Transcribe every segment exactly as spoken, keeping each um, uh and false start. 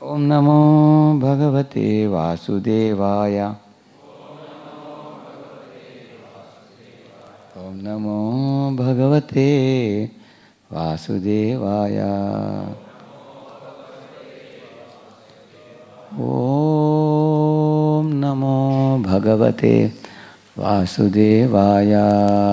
Om Namo Bhagavate Vasudevaya. Om Namo Bhagavate Vasudevaya. Om Namo Bhagavate Vasudevaya.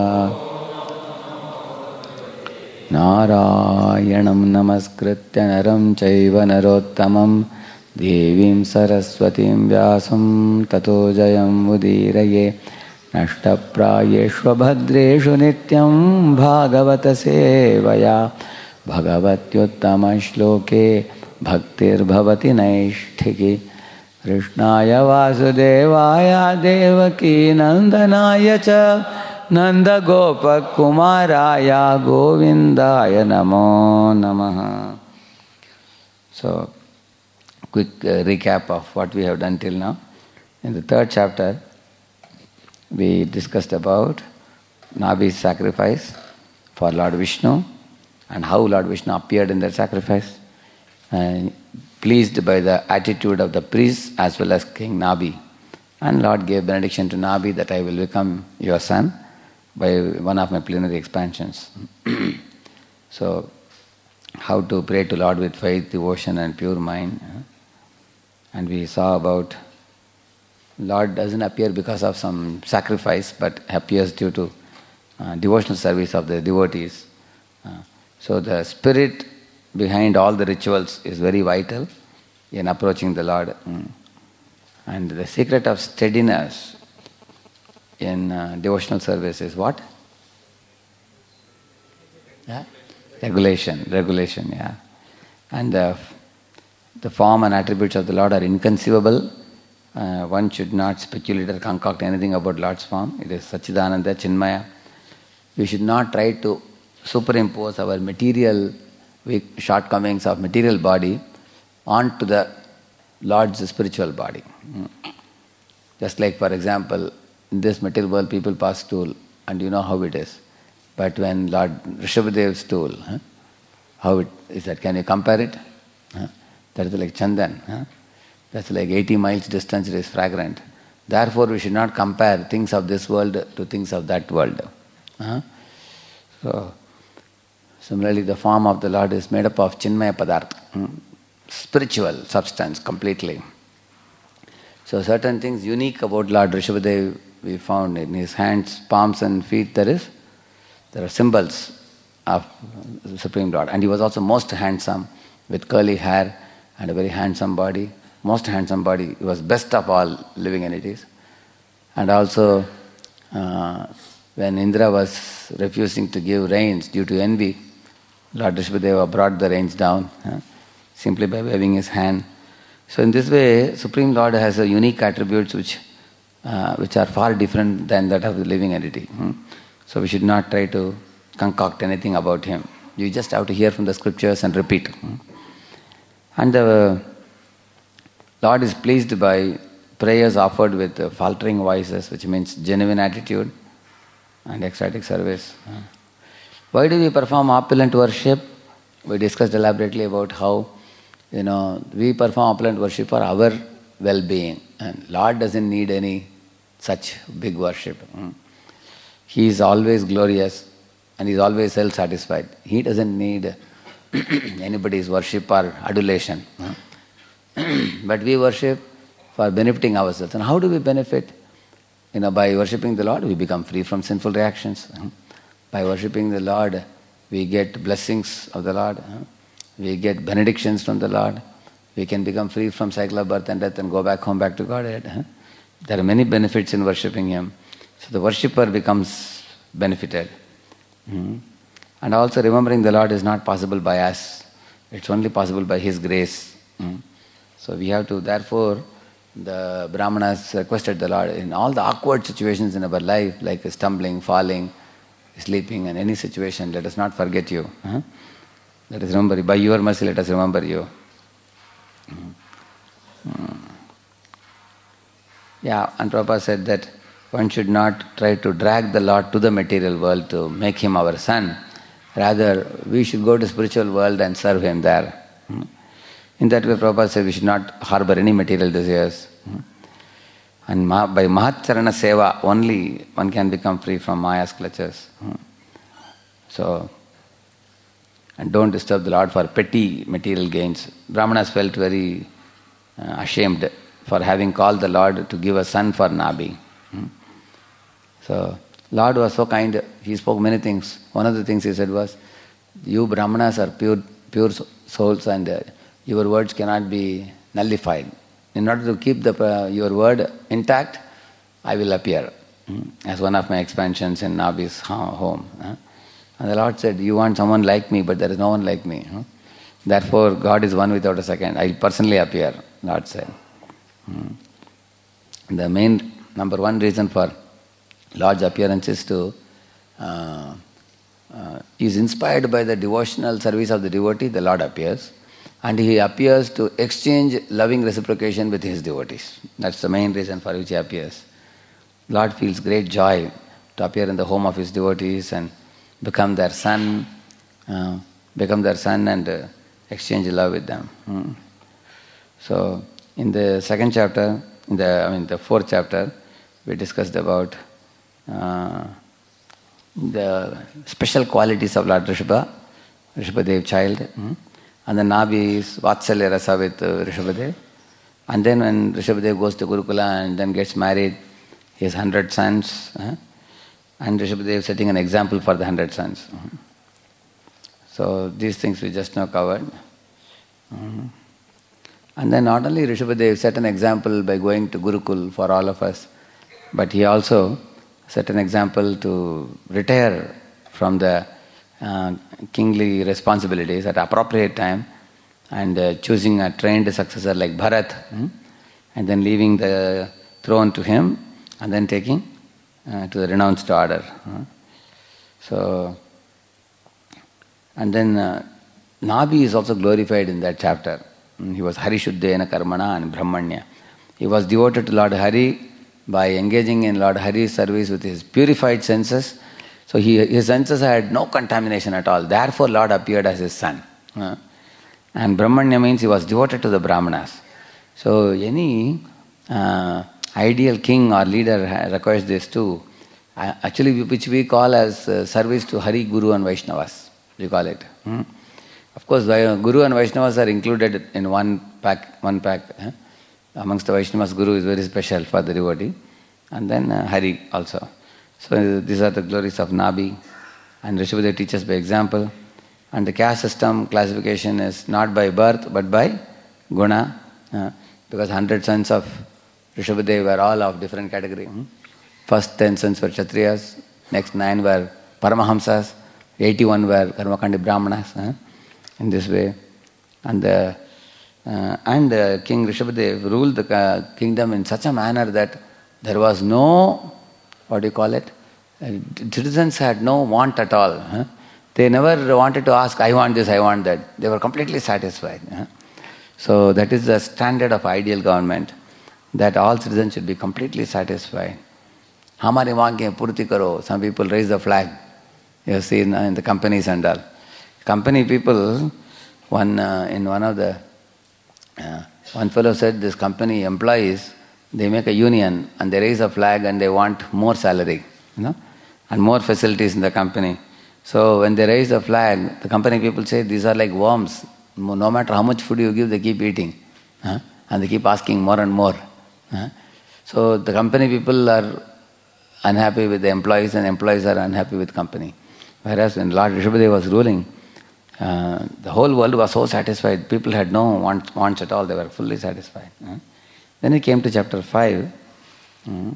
Narayanam Namaskritya Naram Chaiva Narottamam Devim Saraswatim Vyasam Tato Jayam Udiraye Nashtaprayeshva Bhadreshu Nityam Bhagavata Sevaya Bhagavatyuttama Shloke Bhaktir Bhavati Naishtiki Krishnaya Vasudevaya Devaki Nandanaya Cha Nanda Gopa Kumaraya Govindaya Namo Namaha. So, quick uh, recap of what we have done till now. In the third chapter, we discussed about Nabhi's sacrifice for Lord Vishnu and how Lord Vishnu appeared in that sacrifice, and pleased by the attitude of the priests as well as King Nabhi. And Lord gave benediction to Nabhi that I will become your son by one of my plenary expansions. So, how to pray to Lord with faith, devotion and pure mind. And we saw about Lord doesn't appear because of some sacrifice, but appears due to uh, devotional service of the devotees. Uh, so the spirit behind all the rituals is very vital in approaching the Lord. Mm. And the secret of steadiness in uh, devotional service is what? Yeah? Regulation, regulation, yeah. And the, the form and attributes of the Lord are inconceivable. Uh, one should not speculate or concoct anything about Lord's form. It is Satchidananda, Chinmaya. We should not try to superimpose our material weak shortcomings of material body onto the Lord's spiritual body. Just like, for example, in this material world people pass stool, and you know how it is. But when Lord Rishabhadev's stool, huh, how it is that? Can you compare it? Huh? That is like Chandan. Huh? That's like eighty miles distance, it is fragrant. Therefore, we should not compare things of this world to things of that world. Huh? So, similarly, the form of the Lord is made up of Chinmaya Padartha, hmm? spiritual substance completely. So, certain things unique about Lord Rishabhadev we found in his hands, palms and feet. There is, there are symbols of the Supreme Lord. And he was also most handsome, with curly hair and a very handsome body. Most handsome body. He was best of all living entities. And also, uh, when Indra was refusing to give rains due to envy, Lord Rishabhadeva brought the rains down uh, simply by waving his hand. So in this way, Supreme Lord has a unique attributes which uh, which are far different than that of the living entity. Hmm? So we should not try to concoct anything about him. You just have to hear from the scriptures and repeat. Hmm? And the Lord is pleased by prayers offered with faltering voices, which means genuine attitude and ecstatic service. Why do we perform opulent worship? We discussed elaborately about how, you know, we perform opulent worship for our well-being, and Lord doesn't need any such big worship. He is always glorious and he is always self-satisfied. He doesn't need anybody's worship or adulation. But we worship for benefiting ourselves. And how do we benefit? You know, by worshipping the Lord, we become free from sinful reactions. By worshipping the Lord, we get blessings of the Lord. We get benedictions from the Lord. We can become free from cycle of birth and death and go back home, back to Godhead. There are many benefits in worshipping Him. So the worshipper becomes benefited. And also remembering the Lord is not possible by us. It's only possible by His grace. So we have to, therefore, the Brahmanas requested the Lord in all the awkward situations in our life, like stumbling, falling, sleeping, and any situation, let us not forget you. Huh? Let us remember you. By your mercy, let us remember you. Hmm. Yeah, and Prabhupada said that one should not try to drag the Lord to the material world to make Him our son. Rather, we should go to spiritual world and serve Him there. Hmm. In that way, Prabhupada said we should not harbor any material desires. And by Mahatcharana Seva only one can become free from Maya's clutches. So, and don't disturb the Lord for petty material gains. Brahmanas felt very uh, ashamed for having called the Lord to give a son for Nabi. So, Lord was so kind, He spoke many things. One of the things He said was, you Brahmanas are pure, pure souls and uh, your words cannot be nullified. In order to keep the, uh, your word intact, I will appear as one of my expansions in Nabi's home. And the Lord said, you want someone like me, but there is no one like me. Therefore, God is one without a second. I will personally appear, Lord said. The main, number one reason for Lord's appearance is to, uh, uh, is inspired by the devotional service of the devotee, the Lord appears. And He appears to exchange loving reciprocation with His devotees. That's the main reason for which He appears. Lord feels great joy to appear in the home of His devotees and become their son, uh, become their son and uh, exchange love with them. Hmm. So, in the second chapter, in the I mean the fourth chapter, we discussed about uh, the special qualities of Lord Rishabha, Rishabhadev child. Hmm. And the Nabi is Vatsalya Rasa with uh, Rishabhadev. And then when Rishabhadev goes to Gurukula and then gets married, he has hundred sons. Uh, and Rishabhadev setting an example for the hundred sons. Uh, so these things we just now covered. Uh, and then not only Rishabhadev set an example by going to Gurukul for all of us, but he also set an example to retire from the Uh, kingly responsibilities at appropriate time and uh, choosing a trained successor like Bharat hmm? and then leaving the throne to him and then taking uh, to the renounced order. Uh. So, and then uh, Nabi is also glorified in that chapter. He was Harishuddhena Karmana and Brahmanya. He was devoted to Lord Hari by engaging in Lord Hari's service with his purified senses. So he, his senses had no contamination at all. Therefore Lord appeared as his son. Uh, and Brahmanya means he was devoted to the Brahmanas. So any uh, ideal king or leader requires this too. Uh, actually which we call as uh, service to Hari, Guru and Vaishnavas. We call it. Hmm? Of course Guru and Vaishnavas are included in one pack. One pack. Eh? Amongst the Vaishnavas, Guru is very special for the devotee. And then uh, Hari also. So these are the glories of Nabi, and Rishabhadev teaches by example. And the caste system classification is not by birth but by guna, uh, because hundred sons of Rishabhadev were all of different category. Hmm? First ten sons were Kshatriyas, next nine were Paramahamsas, eighty-one were Karmakandi Brahmanas. Uh, in this way, and the uh, and uh, King Rishabhadev ruled the uh, kingdom in such a manner that there was no, what do you call it? Uh, citizens had no want at all. Huh? They never wanted to ask, I want this, I want that. They were completely satisfied. Huh? So that is the standard of ideal government, that all citizens should be completely satisfied. Hamari maange purti karo. Some people raise the flag. You see in, in the companies and all. Company people, one uh, in one of the, uh, one fellow said, this company employees, they make a union and they raise a flag and they want more salary, you know, and more facilities in the company. So when they raise the flag, the company people say these are like worms. No matter how much food you give, they keep eating. Huh? And they keep asking more and more. Huh? So the company people are unhappy with the employees and employees are unhappy with company. Whereas when Lord Rishabhadev was ruling, uh, the whole world was so satisfied. People had no want, wants at all. They were fully satisfied. Huh? Then he came to chapter five, mm,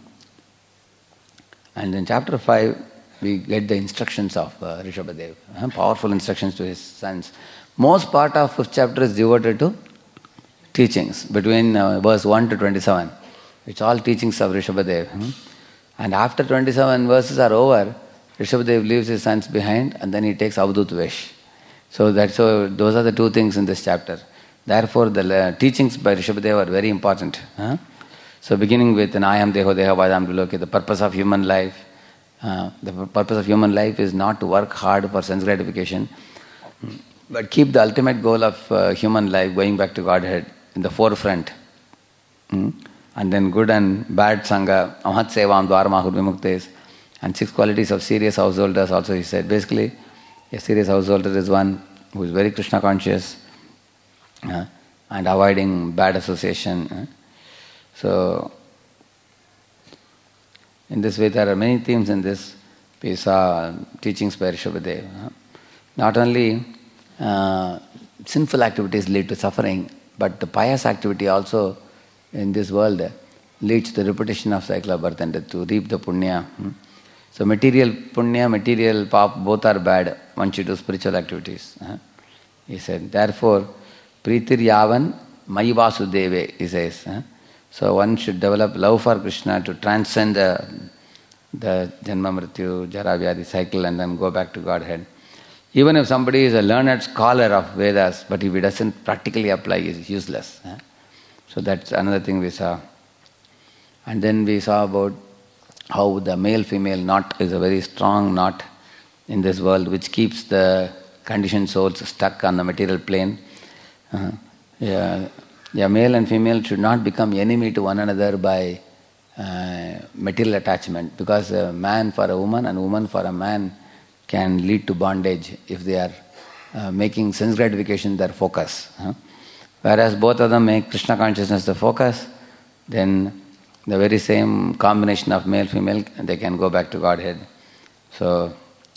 and in chapter five we get the instructions of uh, Rishabhadev, uh, powerful instructions to his sons. Most part of fifth chapter is devoted to teachings, between uh, verse one to twenty-seven. It's all teachings of Rishabhadev. Hmm? And after twenty-seven verses are over, Rishabhadev leaves his sons behind and then he takes Avadut Vesh. So that's so those are the two things in this chapter. Therefore, the uh, teachings by Rishabhadev are very important. Huh? So beginning with Nayam Deho Deha Vadam Viloke, the purpose of human life. Uh, the purpose of human life is not to work hard for sense gratification, but keep the ultimate goal of uh, human life, going back to Godhead, in the forefront. Hmm? And then good and bad Sangha, Amat Sevam Dwaramahur Vimuktes, and six qualities of serious householders also he said. Basically, a serious householder is one who is very Krishna conscious uh, and avoiding bad association. Uh. So, in this way there are many themes in this. We saw teachings by Rishabhadev. Uh. Not only uh, sinful activities lead to suffering, but the pious activity also in this world leads to the repetition of cycle of birth and death, to reap the punya. Hmm? So material punya, material pap, both are bad. One should do spiritual activities. Huh? He said, therefore, Pritir Yavan Mayi Vasudeve, he says. Huh? So one should develop love for Krishna to transcend the, the Janma Mrityu, Jara Vyadi cycle and then go back to Godhead. Even if somebody is a learned scholar of Vedas, but if he doesn't practically apply, he is useless. Huh? So that's another thing we saw. And then we saw about how the male-female knot is a very strong knot in this world which keeps the conditioned souls stuck on the material plane. Uh, yeah, yeah, male and female should not become enemy to one another by uh, material attachment, because a man for a woman and woman for a man can lead to bondage if they are uh, making sense gratification their focus. Huh? Whereas both of them make Krishna consciousness the focus, then the very same combination of male-female, they can go back to Godhead. So,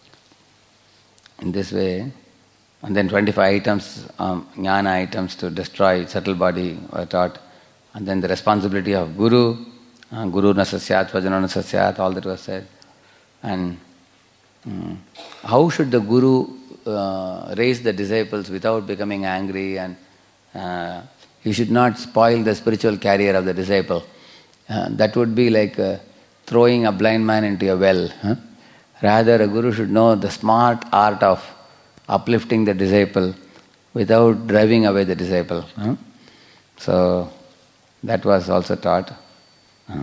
in this way, and then twenty-five items, um, jnana items to destroy subtle body were taught. And then the responsibility of Guru, uh, Guru nasasyat, vajana nasasyat, all that was said. And um, how should the Guru uh, raise the disciples without becoming angry, and uh, he should not spoil the spiritual career of the disciple. Uh, that would be like uh, throwing a blind man into a well. Huh? Rather, a guru should know the smart art of uplifting the disciple without driving away the disciple. Huh? So, that was also taught. Uh,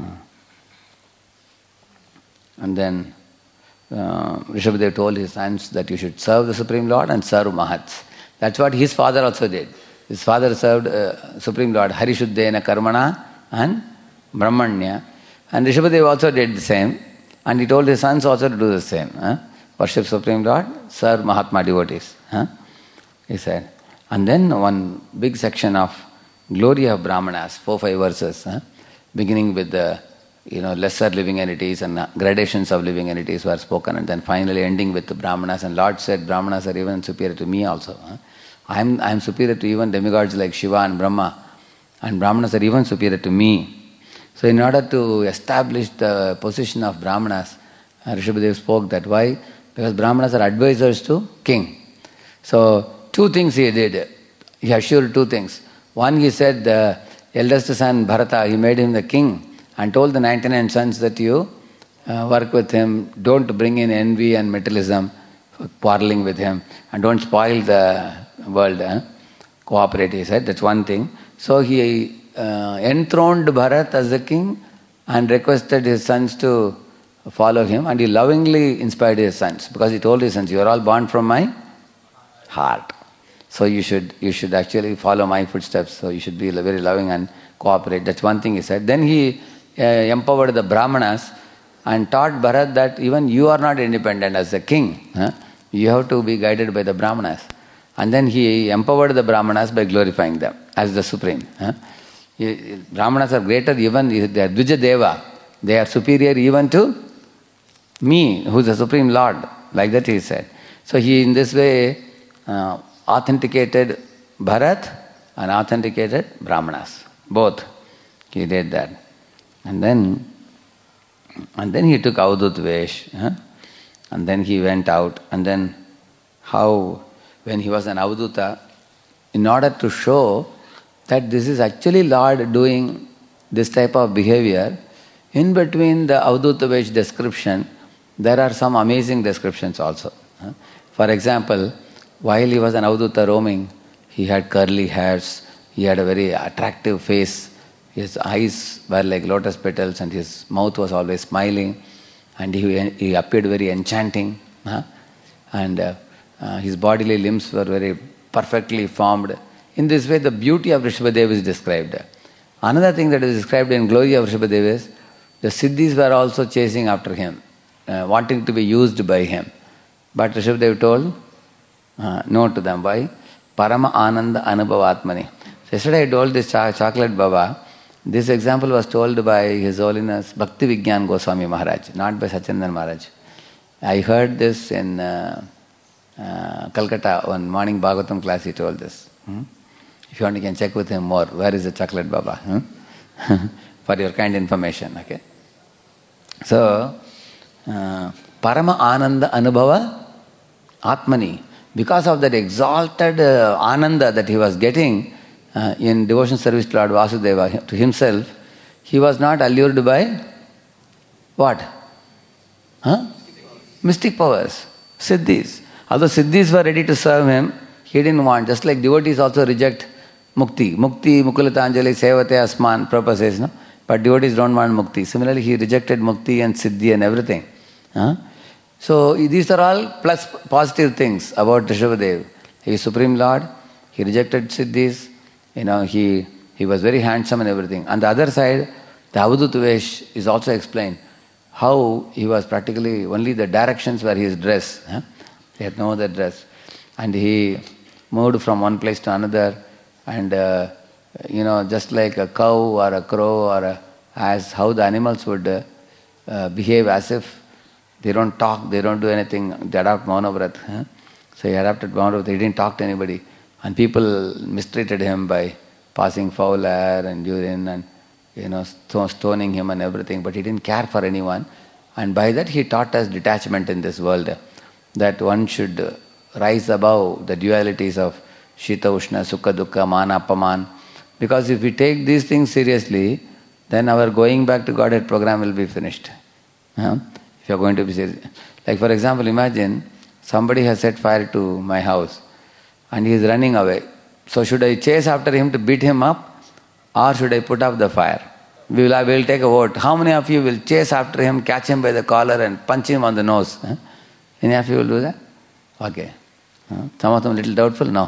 and then, uh, Rishabhadev told his sons that you should serve the Supreme Lord and serve Mahats. That's what his father also did. His father served uh, Supreme Lord Harishuddhena Karmana and Brahmanya, and Rishabhadev also did the same, and he told his sons also to do the same. Huh? Worship Supreme Lord, serve Mahatma devotees. Huh? He said. And then one big section of glory of Brahmanas, four five verses, huh? beginning with the you know lesser living entities and gradations of living entities were spoken, and then finally ending with the Brahmanas. And Lord said, Brahmanas are even superior to me also. Huh? I am I am superior to even demigods like Shiva and Brahma, and Brahmanas are even superior to me. So in order to establish the position of Brahmanas, uh, Rishabhadev spoke that. Why? Because Brahmanas are advisors to king. So two things he did. He assured two things. One, he said the eldest son Bharata, he made him the king and told the ninety-nine sons that you uh, work with him, don't bring in envy and materialism, quarreling with him, and don't spoil the world. Eh? Cooperate, he said. That's one thing. So he Uh, enthroned Bharat as the king and requested his sons to follow him, and he lovingly inspired his sons, because he told his sons, you are all born from my heart. So you should you should actually follow my footsteps, so you should be very loving and cooperate. That's one thing he said. Then he uh, empowered the Brahmanas and taught Bharat that even you are not independent as the king. Huh? You have to be guided by the Brahmanas. And then he empowered the Brahmanas by glorifying them as the supreme. Huh? Brahmanas are greater even, they are Dvija Deva. They are superior even to me, who is the Supreme Lord. Like that he said. So he in this way uh, authenticated Bharat and authenticated Brahmanas. Both. He did that. And then and then he took Avadut Vesh. Huh? And then he went out. And then how when he was an Avaduta, in order to show that this is actually Lord doing this type of behavior, in between the Avadhuta Vesh description, there are some amazing descriptions also. For example, while he was an Avadhuta roaming, he had curly hairs, he had a very attractive face, his eyes were like lotus petals and his mouth was always smiling, and he, he appeared very enchanting, and uh, uh, his bodily limbs were very perfectly formed. In this way, the beauty of Rishabhadeva is described. Another thing that is described in glory of Rishabhadeva is the Siddhis were also chasing after him, uh, wanting to be used by him. But Rishabhadeva told uh, no to them. Why? Parama Ananda Anubhavatmani. So yesterday I told this cha- chocolate Baba. This example was told by His Holiness Bhakti Vigyan Goswami Maharaj, not by Sachindan Maharaj. I heard this in uh, uh, Calcutta, one morning Bhagavatam class he told this. Hmm? If you want, you can check with him more. Where is the chocolate Baba? Hmm? For your kind information. Okay. So, uh, Parama Ananda Anubhava Atmani. Because of that exalted uh, Ananda that he was getting uh, in devotion service to Lord Vasudeva, to himself, he was not allured by what? Huh? Mystic powers, Siddhis. Although Siddhis were ready to serve him, he didn't want. Just like devotees also reject Mukti. Mukti, Mukulatanjali, Sevate Asman, Prabhupada says, no? But devotees don't want Mukti. Similarly, he rejected Mukti and Siddhi and everything. Huh? So, these are all plus positive things about Rishabhadeva. He is Supreme Lord, he rejected Siddhis, you know, he, he was very handsome and everything. On the other side, the Avadhuta Vesh is also explained how he was practically only the directions were his dress. Huh? He had no other dress. And he moved from one place to another, and uh, you know, just like a cow or a crow or a, as how the animals would uh, uh, behave as if they don't talk, they don't do anything, they adopt Maunavrat. Huh? So he adopted Maunavrat, he didn't talk to anybody. And people mistreated him by passing foul air and urine and, you know, stoning him and everything, but he didn't care for anyone. And by that he taught us detachment in this world, that one should rise above the dualities of Shita Ushna, Sukha Dukkha, Mana Apaman. Because if we take these things seriously, then our going back to Godhead program will be finished. Huh? If you are going to be serious. Like for example, imagine somebody has set fire to my house and he is running away. So should I chase after him to beat him up, or should I put out the fire? We will, I will take a vote. How many of you will chase after him, catch him by the collar and punch him on the nose? Huh? Any of you will do that? Okay. Huh? Some of them a little doubtful? No.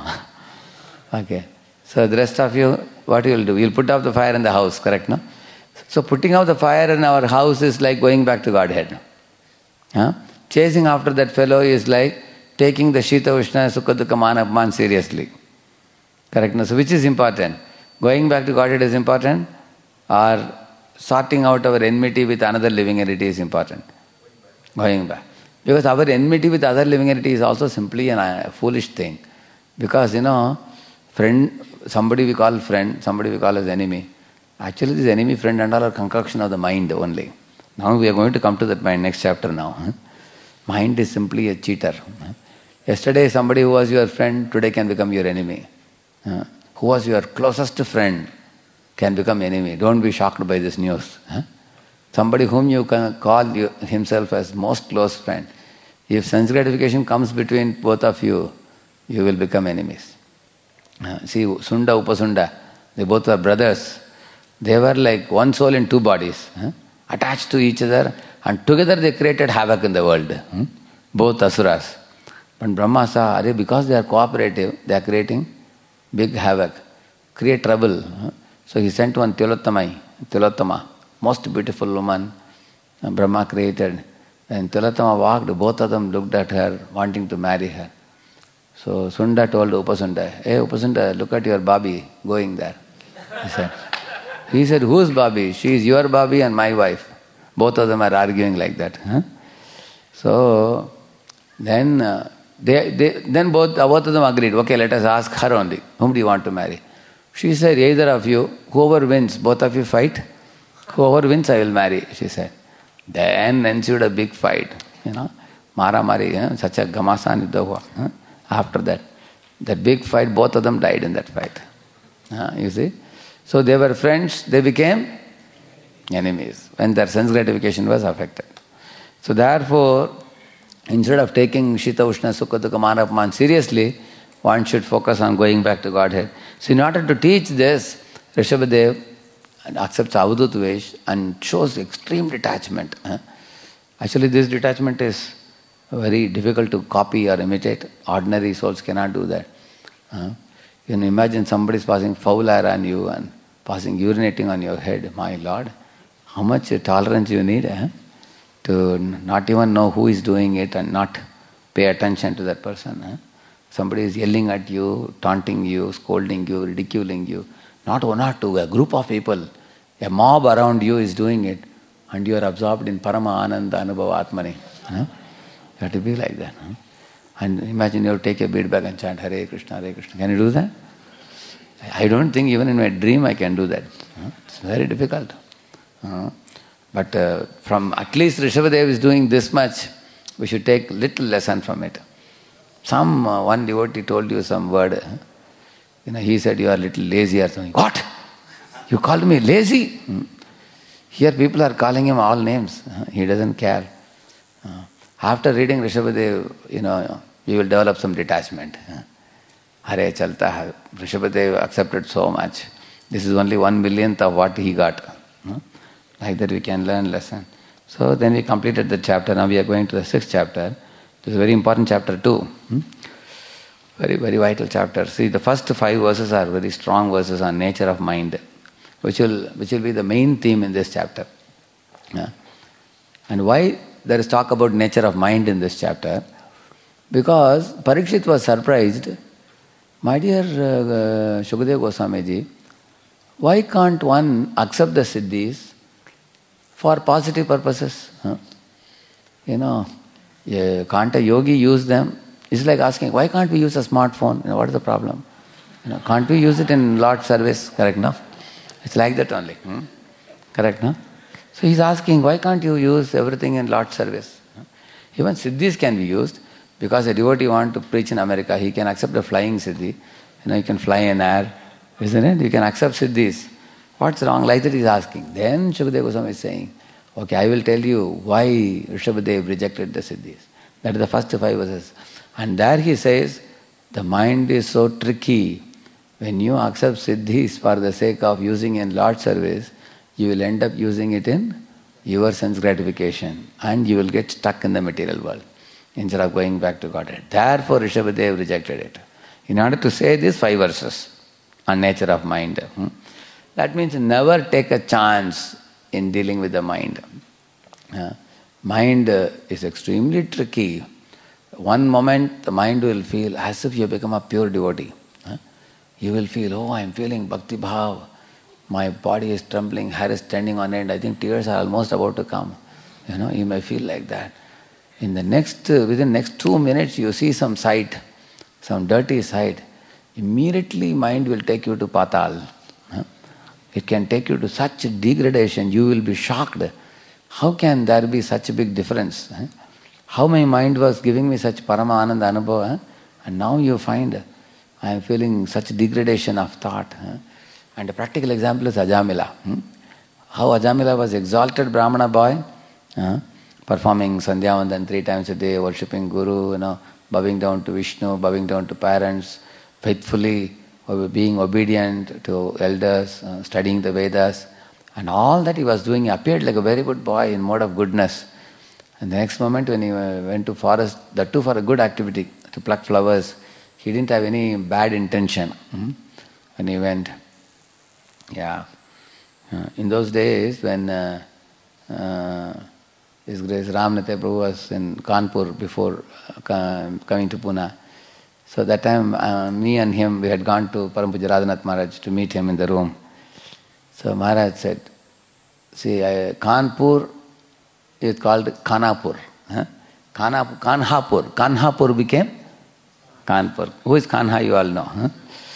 Okay. So the rest of you, what you will do? You will put out the fire in the house, correct? No? So putting out the fire in our house is like going back to Godhead. Huh? Chasing after that fellow is like taking the Shita Ushna Sukha Dukkha Mana Apman seriously. Correct? No? So which is important? Going back to Godhead is important, or sorting out our enmity with another living entity is important? Going back. Because our enmity with other living entity is also simply a foolish thing. Because, you know, friend, somebody we call friend, somebody we call as enemy. Actually, this enemy, friend and all are concoction of the mind only. Now we are going to come to that mind, next chapter now. Mind is simply a cheater. Yesterday somebody who was your friend, today can become your enemy. Who was your closest friend can become enemy. Don't be shocked by this news. Somebody whom you can call you, himself as most close friend. If sense gratification comes between both of you, you will become enemies. See, Sunda, Upasunda, they both were brothers. They were like one soul in two bodies. Attached to each other, and together they created havoc in the world. Hmm? Both asuras. But Brahma saw, because they are cooperative, they are creating big havoc, create trouble. Huh? So he sent one Tilottamai, Tilottama, most beautiful woman Brahma created. And Tilottama walked, both of them looked at her, wanting to marry her. So Sunda told Upasunda, hey Upasunda, look at your Babi going there. He said, He said, whose Babi? She is your Babi and my wife. Both of them are arguing like that. Huh? So, then uh, they, they, then both, uh, both of them agreed, okay, let us ask her only, whom do you want to marry? She said, either of you, whoever wins, both of you fight. Whoever wins, I will marry, she said. Then ensued a big fight, you know, Mara Mari, eh? Such a Gamasan Yuddha. Huh? After that, that big fight, both of them died in that fight. Uh, you see? So they were friends, they became enemies when their sense gratification was affected. So therefore, instead of taking Shita Ushna Sukha Dukkha Mana Apman seriously, one should focus on going back to Godhead. So in order to teach this, Rishabhadev accepts Avadhuta Vesh and shows extreme detachment. Actually this detachment is very difficult to copy or imitate. Ordinary souls cannot do that. Huh? You can imagine somebody is passing foul air on you and passing urinating on your head. My Lord, how much tolerance you need eh? to not even know who is doing it and not pay attention to that person. Eh? Somebody is yelling at you, taunting you, scolding you, ridiculing you. Not one or two, a group of people, a mob around you is doing it, and you are absorbed in Parama Ananda Anubhava Atmani. Eh? You have to be like that. Eh? And imagine you take a bead bag and chant Hare Krishna, Hare Krishna. Can you do that? I don't think even in my dream I can do that. It's very difficult. But uh, from at least Rishabhadev is doing this much, we should take little lesson from it. Some uh, one devotee told you some word. You know, he said you are a little lazy or something. What? You called me lazy? Here people are calling him all names. He doesn't care. After reading Rishabhadev, you know, you will develop some detachment. Hare chalta hai. Rishabhadev accepted so much. This is only one millionth of what he got. Like that we can learn lesson. So then we completed the chapter. Now we are going to the sixth chapter. This is a very important chapter too. Very, very vital chapter. See, the first five verses are very strong verses on nature of mind, which will which will be the main theme in this chapter. Yeah. And why there is talk about nature of mind in this chapter? Because Parikshit was surprised. My dear uh, Shukadeva Goswami ji, why can't one accept the siddhis for positive purposes? Huh? You know, yeah, can't a yogi use them? It's like asking, why can't we use a smartphone? You know, what is the problem? You know, can't we use it in Lord service? Correct, no? It's like that only. Hmm? Correct, no? So he's asking, why can't you use everything in Lord service? Even siddhis can be used, because a devotee wants to preach in America, he can accept a flying siddhi. You know, you can fly in air, isn't it? You can accept siddhis. What's wrong? Like that he's asking. Then Shukadeva Goswami is saying, okay, I will tell you why Rishabhadev rejected the siddhis. That is the first five verses. And there he says, the mind is so tricky. When you accept siddhis for the sake of using in Lord service, you will end up using it in your sense gratification, and you will get stuck in the material world instead of going back to Godhead. Therefore Rishabhadev rejected it. In order to say these five verses on nature of mind. Hmm? That means never take a chance in dealing with the mind. Uh, mind uh, is extremely tricky. One moment the mind will feel as if you become a pure devotee. Uh, you will feel, oh, I am feeling bhakti bhav. My body is trembling, hair is standing on end. I think tears are almost about to come. You know, you may feel like that. In the next, uh, within next two minutes, you see some sight, some dirty sight. Immediately, mind will take you to patal. Uh, it can take you to such degradation. You will be shocked. How can there be such a big difference? Uh, how my mind was giving me such parama ananda anubhava, uh, and now you find I am feeling such degradation of thought. Uh, And a practical example is Ajamila. Hmm? How Ajamila was exalted Brahmana boy, uh, performing Sandhyavandan three times a day, worshipping Guru, you know, bowing down to Vishnu, bowing down to parents, faithfully being obedient to elders, uh, studying the Vedas, and all that he was doing, he appeared like a very good boy in mode of goodness. And the next moment when he went to forest, that too for a good activity, to pluck flowers, he didn't have any bad intention. Hmm? When he went, yeah. Uh, in those days when uh, uh, His Grace Ramnate Prabhu was in Kanpur before uh, coming to Pune. So that time uh, me and him, we had gone to Param Pujya Radhanath Maharaj to meet him in the room. So Maharaj said, see, uh, Kanpur is called Khanapur. Huh? Khanapur, Kanhapur. Kanhapur became Kanpur. Who is Kanha, you all know. Huh?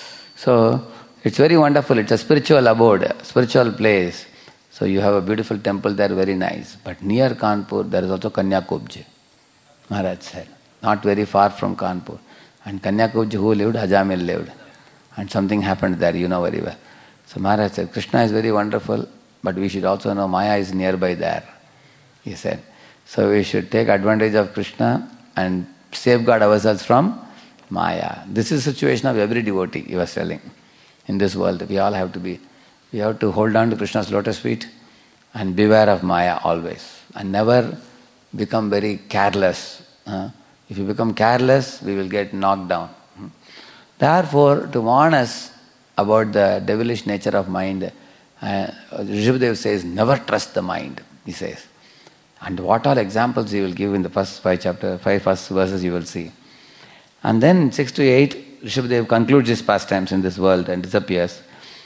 So it's very wonderful. It's a spiritual abode, a spiritual place. So you have a beautiful temple there, very nice. But near Kanpur, there is also Kanyakubji, Maharaj said. Not very far from Kanpur. And Kanyakubji, who lived? Ajamil lived. And something happened there, you know very well. So Maharaj said, Krishna is very wonderful, but we should also know Maya is nearby there, he said. So we should take advantage of Krishna and safeguard ourselves from Maya. This is the situation of every devotee, he was telling. In this world, we all have to be, we have to hold on to Krishna's lotus feet and beware of Maya always. And never become very careless. Uh, if you become careless, we will get knocked down. Therefore, to warn us about the devilish nature of mind, uh, Rishabhadev says, never trust the mind, he says. And what all examples he will give in the first five chapter, five first verses you will see. And then six to eight, Rishabhadev concludes his pastimes in this world and disappears.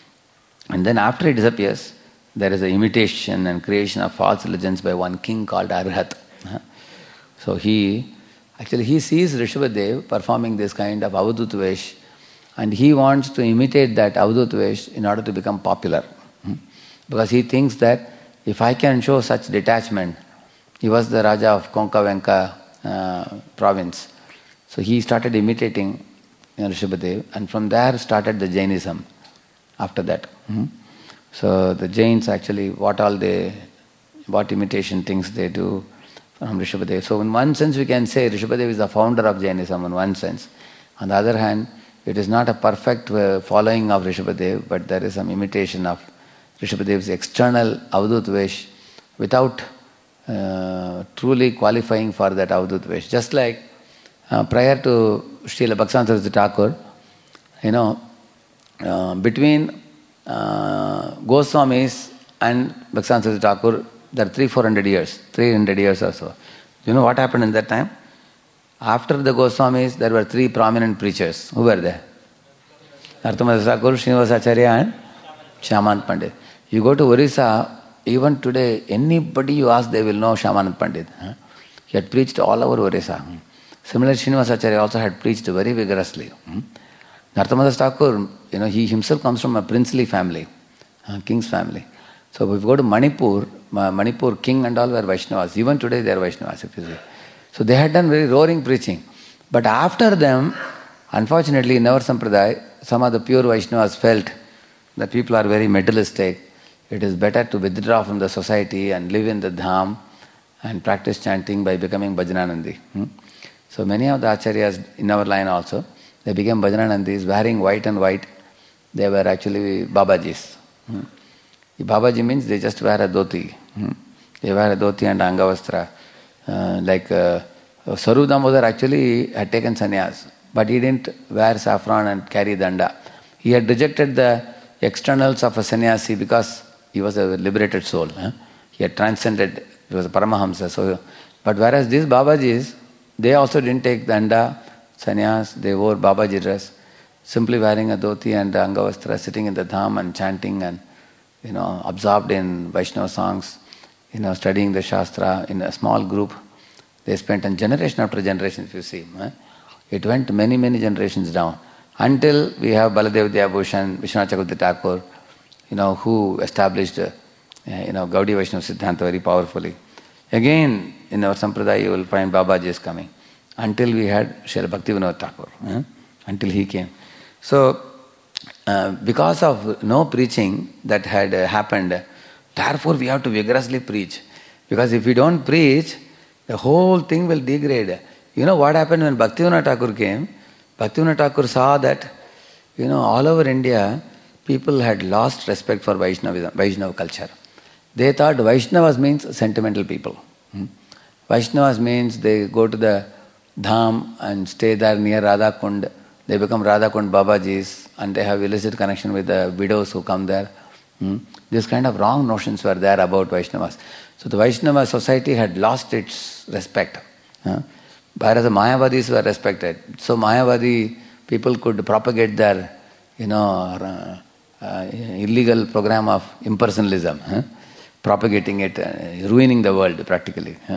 And then after he disappears, there is an imitation and creation of false religions by one king called Arhat. So he, actually he sees Rishabhadev performing this kind of Avadut Vesh, and he wants to imitate that Avadut Vesh in order to become popular. Because he thinks that if I can show such detachment, he was the Raja of Konkavenka uh, province. So he started imitating you know, Rishabhadev, and from there started the Jainism after that. Mm-hmm. So the Jains actually, what all they, what imitation things they do from Rishabhadev. So in one sense we can say Rishabhadev is the founder of Jainism in one sense. On the other hand, it is not a perfect uh, following of Rishabhadev, but there is some imitation of Rishabhadev's external Avadut Vesh without uh, truly qualifying for that Avadut Vesh. Just like uh, prior to Srila Bhaktivedanta Saraswati Thakur, you know, uh, between uh, Goswamis and Bhaktivedanta Saraswati Thakur, there are three, four hundred years, three hundred years or so. You know what happened in that time? After the Goswamis, there were three prominent preachers. Who were there? Narottam Thakur, Srinivasa Acharya and Shyamanand Pandit. You go to Orissa, even today, anybody you ask, they will know Shyamanand Pandit. He had preached all over Orissa. Similarly, Srinivasa Acharya also had preached very vigorously. Narottam Thakur, you know, he himself comes from a princely family, king's family. So if you go to Manipur, Manipur king and all were Vaishnavas. Even today they are Vaishnavas, if you see. So they had done very roaring preaching. But after them, unfortunately, in our Sampradaya, some of the pure Vaishnavas felt that people are very materialistic. It is better to withdraw from the society and live in the dham and practice chanting by becoming Bhajananandi. Hmm? So many of the acharyas in our line also, they became Bhajananandis wearing white and white. They were actually Babajis. Hmm? Babaji means they just wear a dhoti. Hmm? They wear a dhoti and angavastra. Uh, like uh, Saru Damodar actually had taken sannyas, but he didn't wear saffron and carry danda. He had rejected the externals of a sannyasi because he was a liberated soul. Huh? He had transcended, he was a Paramahamsa. So, but whereas these Babajis, they also didn't take danda, sannyas, they wore Babaji dress, simply wearing a dhoti and angavastra, sitting in the dham and chanting and you know, absorbed in Vaishnava songs, you know, studying the Shastra in a small group. They spent a generation after generation, if you see. Eh? It went many, many generations down. Until we have Baladev Dayabhushan, Vishwanath Chakravarti Thakur, you know, who established, uh, you know, Gaudiya Vaishnava Siddhanta very powerfully. Again, in our Sampradaya, you will find Babaji is coming. Until we had Srila Bhaktivinoda Thakur. Eh? Until he came. So, uh, because of no preaching that had uh, happened, therefore, we have to vigorously preach. Because if we don't preach, the whole thing will degrade. You know what happened when Bhaktivinoda Thakur came? Bhaktivinoda Thakur saw that, you know, all over India, people had lost respect for Vaishnava, Vaishnava culture. They thought Vaishnavas means sentimental people. Hmm? Vaishnavas means they go to the dham and stay there near Radha Kund. They become Radha Kund Babajis and they have illicit connection with the widows who come there. Hmm? These kind of wrong notions were there about Vaishnavas. So the Vaishnava society had lost its respect. Huh? Whereas the Mayavadis were respected. So Mayavadi people could propagate their, you know, uh, uh, illegal program of impersonalism, huh? propagating it, uh, ruining the world practically. Huh?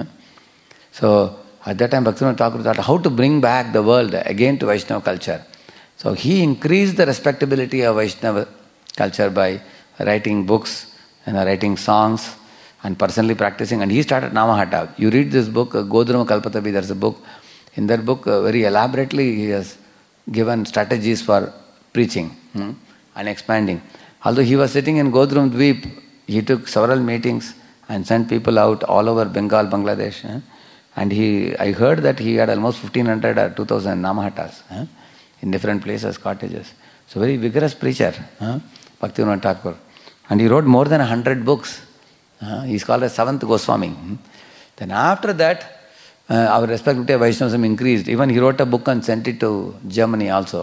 So at that time Bhaktivinoda Thakur thought how to bring back the world again to Vaishnava culture. So he increased the respectability of Vaishnava culture by writing books, you know, writing songs and personally practicing. And he started Namahatta. You read this book, uh, Godruma Kalpatavi, there's a book. In that book, uh, very elaborately he has given strategies for preaching hmm, and expanding. Although he was sitting in Godrum Dweep, he took several meetings and sent people out all over Bengal, Bangladesh. Eh? And he, I heard that he had almost fifteen hundred or two thousand Namahattas eh? in different places, cottages. So very vigorous preacher, eh? Bhaktivinoda Thakur. And he wrote more than a hundred books. Uh, he's called as Seventh Goswami. Hmm. Then after that, uh, our respectability of Vaishnavism increased. Even he wrote a book and sent it to Germany also on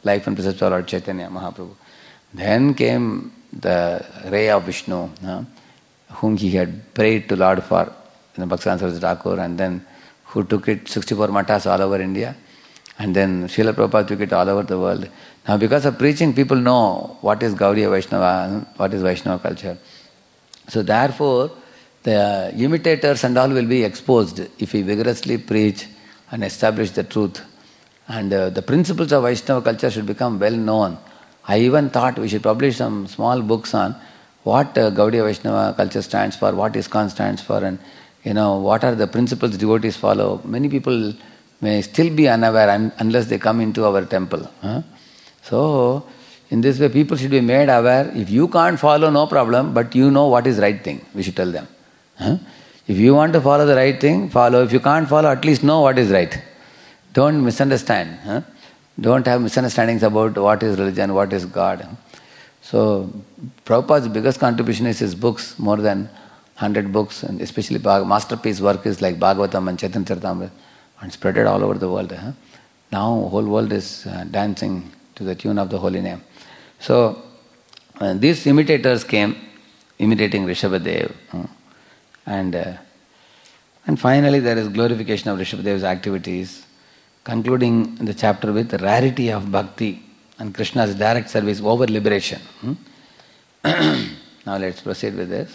life and precepts of Lord Chaitanya Mahaprabhu. Then came the ray of Vishnu, uh, whom he had prayed to Lord for, you know, Bhaktivedanta Saraswati Thakur, and then who took it sixty-four matas all over India. And then Srila Prabhupada took it all over the world. Now because of preaching, people know what is Gaudiya Vaishnava, what is Vaishnava culture. So therefore, the imitators and all will be exposed if we vigorously preach and establish the truth. And uh, the principles of Vaishnava culture should become well known. I even thought we should publish some small books on what uh, Gaudiya Vaishnava culture stands for, what ISKCON stands for, and you know what are the principles devotees follow. Many people may still be unaware un- unless they come into our temple. Huh? So, in this way, people should be made aware. If you can't follow, no problem, but you know what is right thing. We should tell them. Huh? If you want to follow the right thing, follow. If you can't follow, at least know what is right. Don't misunderstand. Huh? Don't have misunderstandings about what is religion, what is God. So, Prabhupada's biggest contribution is his books, more than one hundred books, and especially masterpiece work is like Bhagavatam and Chaitanya Charitamrita, and spread it all over the world. Huh? Now, whole world is uh, dancing to the tune of the holy name. So, uh, these imitators came, imitating Rishabhadev. Uh, and uh, and finally, there is glorification of Rishabhadev's activities, concluding the chapter with the rarity of bhakti and Krishna's direct service over liberation. Hmm? Now let's proceed with this.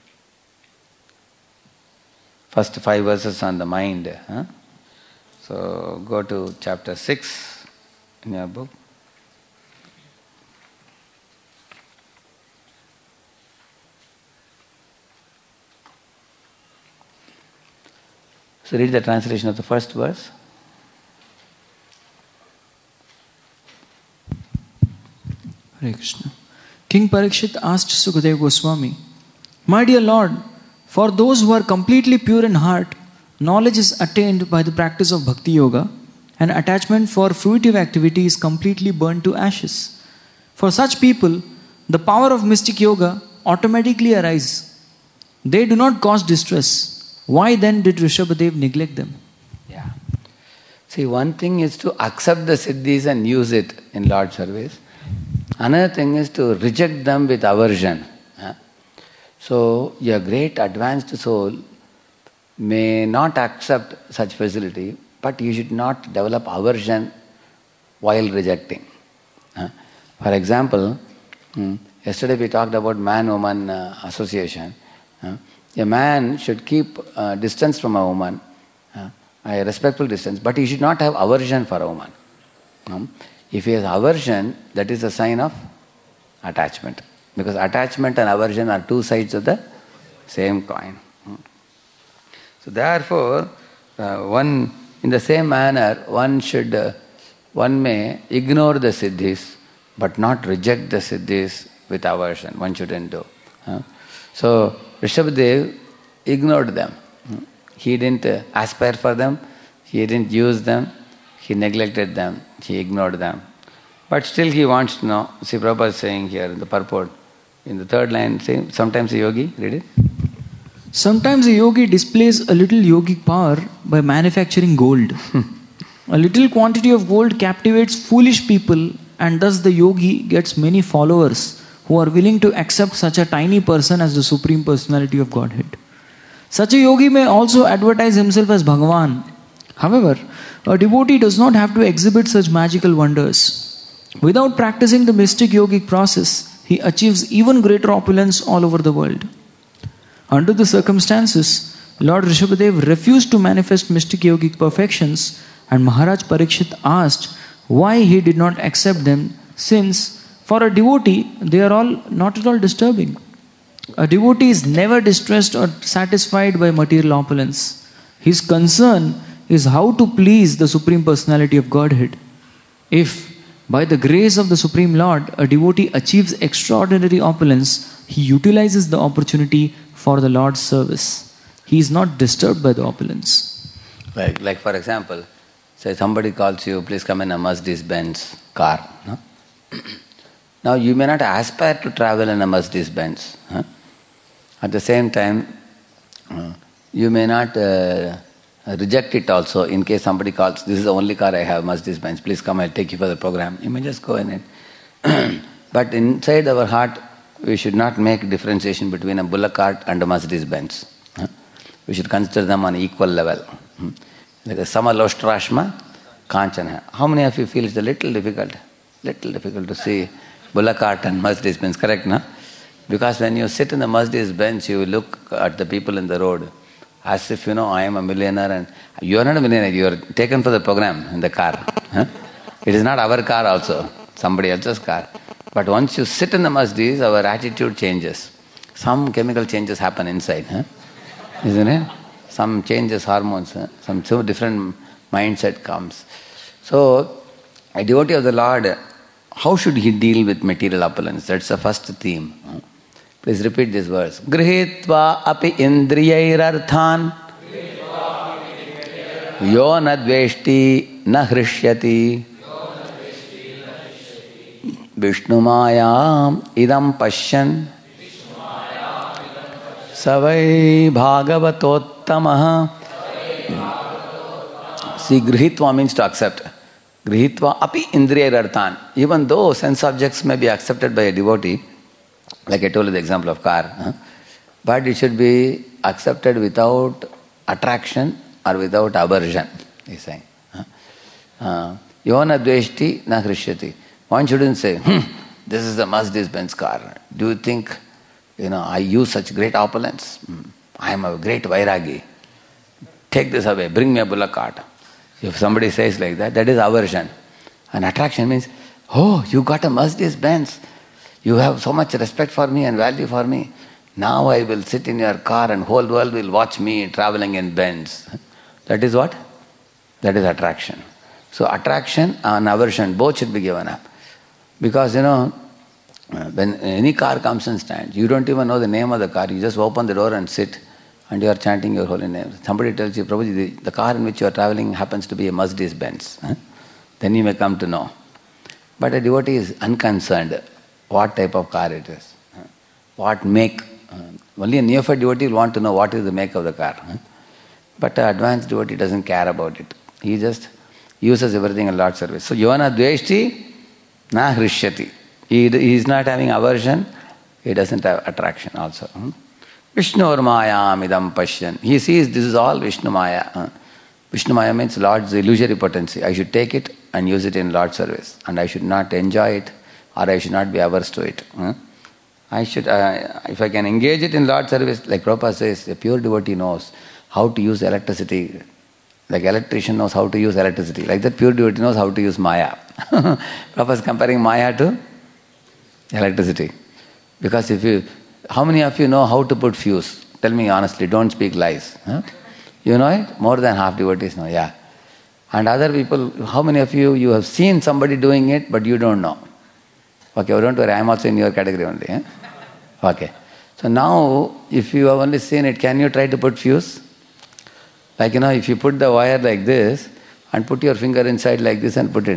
First five verses on the mind. Huh? So go to chapter six in your book. So read the translation of the first verse. Hare Krishna. King Parikshit asked Sukadeva Goswami, "My dear Lord, for those who are completely pure in heart, knowledge is attained by the practice of Bhakti Yoga, and attachment for fruitive activity is completely burned to ashes. For such people, the power of mystic yoga automatically arises. They do not cause distress. Why then did Rishabhadev neglect them?" Yeah. See, one thing is to accept the siddhis and use it in Lord service. Another thing is to reject them with aversion. So, a great advanced soul may not accept such facility, but you should not develop aversion while rejecting. For example, yesterday we talked about man-woman association. A man should keep uh, distance from a woman, uh, a respectful distance, but he should not have aversion for a woman. Um, if he has aversion, that is a sign of attachment. Because attachment and aversion are two sides of the same coin. Um, so therefore, uh, one in the same manner, one should, uh, one may ignore the siddhis, but not reject the siddhis with aversion. One shouldn't do. Uh, so Rishabhadev ignored them. He didn't uh, aspire for them, he didn't use them, he neglected them, he ignored them. But still he wants to know. See, Prabhupada is saying here in the purport, in the third line, say, sometimes a yogi, read it. Sometimes a yogi displays a little yogic power by manufacturing gold. A little quantity of gold captivates foolish people, and thus the yogi gets many followers who are willing to accept such a tiny person as the Supreme Personality of Godhead. Such a yogi may also advertise himself as Bhagavan. However, a devotee does not have to exhibit such magical wonders. Without practicing the mystic yogic process, he achieves even greater opulence all over the world. Under the circumstances, Lord Rishabhadev refused to manifest mystic yogic perfections, and Maharaj Parikshit asked why he did not accept them, since for a devotee, they are all not at all disturbing. A devotee is never distressed or satisfied by material opulence. His concern is how to please the Supreme Personality of Godhead. If, by the grace of the Supreme Lord, a devotee achieves extraordinary opulence, he utilizes the opportunity for the Lord's service. He is not disturbed by the opulence. Like, like for example, say somebody calls you, please come in a Mercedes-Benz car. No? Now you may not aspire to travel in a Mercedes-Benz. Huh? At the same time, uh, you may not uh, reject it also in case somebody calls, this is the only car I have, Mercedes-Benz, please come, I'll take you for the program. You may just go in it. But inside our heart, we should not make differentiation between a bullock cart and a Mercedes-Benz. We should consider them on equal level. Like a Samaloshrashma, Kanchana. How many of you feel it's a little difficult? Little difficult to see bullock cart and Mercedes-Benz, correct, no? Because when you sit in the Mercedes-Benz, you look at the people in the road as if, you know, I am a millionaire and you are not a millionaire, you are taken for the program in the car. Huh? It is not our car also, somebody else's car. But once you sit in the Mercedes, our attitude changes. Some chemical changes happen inside, huh? Isn't it? Some changes, hormones, huh? some so different mindset comes. So, a devotee of the Lord, how should he deal with material opulence? That's the first theme. Huh? Please repeat this verse. Grihitva api indriyairarthan yo na dveshti na hrishyati Vishnumayam idam pashyan savai bhagavatottamah. See, grihitva means to accept. Grihitva api indriyairarthan. Even though sense objects may be accepted by a devotee, like I told you the example of car, huh? But it should be accepted without attraction or without aversion, he's saying. Yona dveshti na hrishyati. One shouldn't say, hmm, this is the Mercedes-Benz car. Do you think, you know, I use such great opulence? Hmm. I am a great vairagi. Take this away, bring me a bullock cart. If somebody says like that, that is aversion. And attraction means, oh, you got a Mercedes-Benz. You have so much respect for me and value for me. Now I will sit in your car and whole world will watch me traveling in Benz. That is what? That is attraction. So attraction and aversion, both should be given up. Because, you know, when any car comes and stands, you don't even know the name of the car. You just open the door and sit and you are chanting your holy name. Somebody tells you, Prabhuji, the, the car in which you are traveling happens to be a Mercedes-Benz. Huh? Then you may come to know. But a devotee is unconcerned what type of car it is, what make. Only a neophyte devotee will want to know what is the make of the car. But an advanced devotee doesn't care about it. He just uses everything in Lord's service. So, yona dveshti na hrishyati. He, he is not having aversion, he doesn't have attraction also. Vishnu mayam idam pashyan. He sees this is all Vishnu Maya. Vishnu Maya means Lord's illusory potency. I should take it and use it in Lord's service. And I should not enjoy it, or I should not be averse to it. I should, uh, if I can engage it in Lord's service, like Prabhupada says, a pure devotee knows how to use electricity. Like electrician knows how to use electricity. Like that pure devotee knows how to use Maya. Prabhupada is comparing Maya to electricity. Because if you, how many of you know how to put fuse? Tell me honestly, don't speak lies. Huh? You know it? More than half devotees know, yeah. And other people, how many of you, you have seen somebody doing it, but you don't know? Okay, well, don't worry, I am also in your category only. Eh? Okay. So now, if you have only seen it, can you try to put fuse? Like, you know, if you put the wire like this, and put your finger inside like this and put it,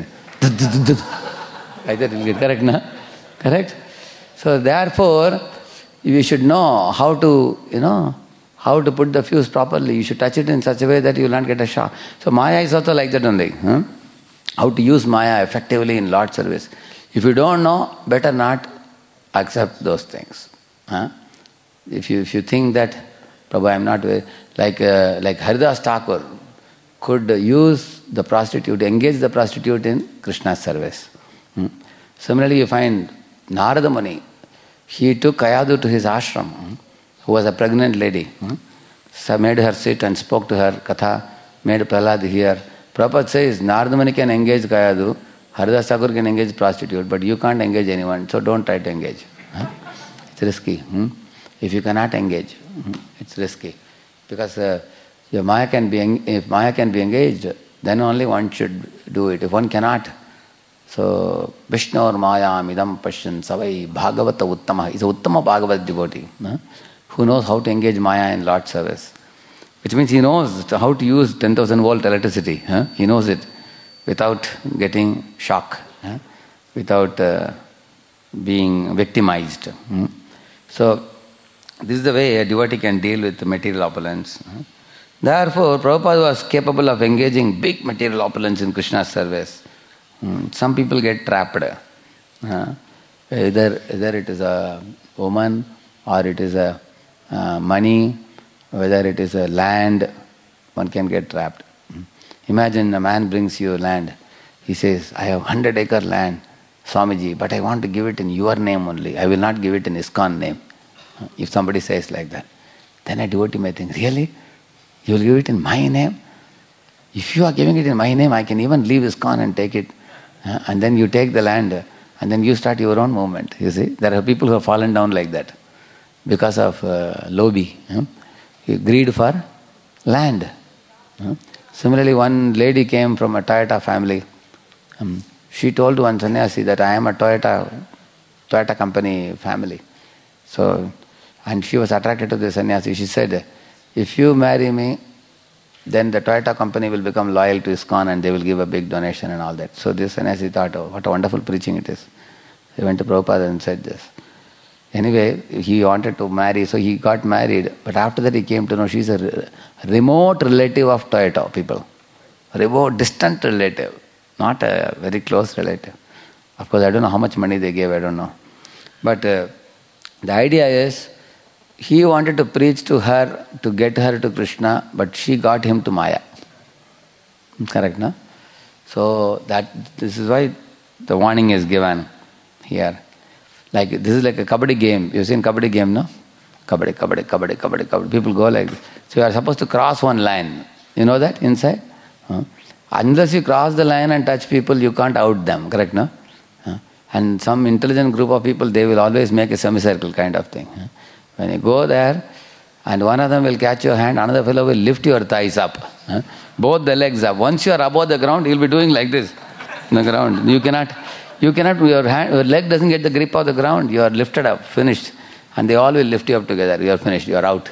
like that will be correct, no? Correct? So therefore, you should know how to, you know, how to put the fuse properly. You should touch it in such a way that you will not get a shock. So Maya is also like that only. Huh? How to use Maya effectively in Lord's service. If you don't know, better not accept those things. Huh? If you if you think that, Prabhu, I am not like uh, like Haridas Thakur could use the prostitute, engage the prostitute in Krishna's service. Hmm? Similarly, you find Narada Muni. He took Kayadu to his ashram, hmm? who was a pregnant lady. Hmm? So made her sit and spoke to her katha, made Prahlad hear. Prabhupada says Narada Muni can engage Kayadu, Haridas Thakur can engage prostitute, but you can't engage anyone, so don't try to engage. Huh? It's risky. Hmm? If you cannot engage, hmm? it's risky. Because uh, your Maya can be en- if Maya can be engaged, then only one should do it. If one cannot, so Vishnur Mayam idam pashyan savai bhagavata uttama. He's a uttama Bhagavat devotee, huh? who knows how to engage Maya in Lord's service. Which means he knows how to use ten thousand volt electricity. Huh? He knows it without getting shock, huh? without uh, being victimized. Hmm? So this is the way a devotee can deal with material opulence. Huh? Therefore, Prabhupada was capable of engaging big material opulence in Krishna's service. Hmm. Some people get trapped. Uh, either, either it is a woman or it is a uh, money, whether it is a land, one can get trapped. Hmm. Imagine a man brings you land. He says, I have hundred acre land, Swamiji, but I want to give it in your name only. I will not give it in ISKCON name. If somebody says like that, then a devotee may think, really? You will give it in my name? If you are giving it in my name, I can even leave ISKCON and take it. Uh, and then you take the land uh, and then you start your own movement. You see, there are people who have fallen down like that because of uh, lobby, uh, greed for land. Uh. Similarly, one lady came from a Toyota family. Um, she told one sannyasi that I am a Toyota, Toyota company family. So, and she was attracted to the sannyasi. She said, if you marry me, then the Toyota company will become loyal to ISKCON and they will give a big donation and all that. So this sannyasi thought, oh, what a wonderful preaching it is. He went to Prabhupada and said this. Anyway, he wanted to marry, so he got married. But after that he came to know she's a re- remote relative of Toyota people. Remote, distant relative. Not a very close relative. Of course, I don't know how much money they gave, I don't know. But uh, the idea is, he wanted to preach to her, to get her to Krishna, but she got him to Maya. Correct, no? So that this is why the warning is given here. Like this is like a kabaddi game. You've seen kabaddi game, no? Kabaddi, kabaddi, kabaddi, kabaddi, kabaddi. People go like this. So you are supposed to cross one line. You know that inside? Huh? Unless you cross the line and touch people, you can't out them. Correct, no? Huh? And some intelligent group of people, they will always make a semicircle kind of thing. Huh? When you go there, and one of them will catch your hand, another fellow will lift your thighs up. Huh? Both the legs up. Once you are above the ground, you'll be doing like this in the ground. You cannot, you cannot, your hand, your leg doesn't get the grip of the ground. You are lifted up, finished. And they all will lift you up together. You are finished, you are out.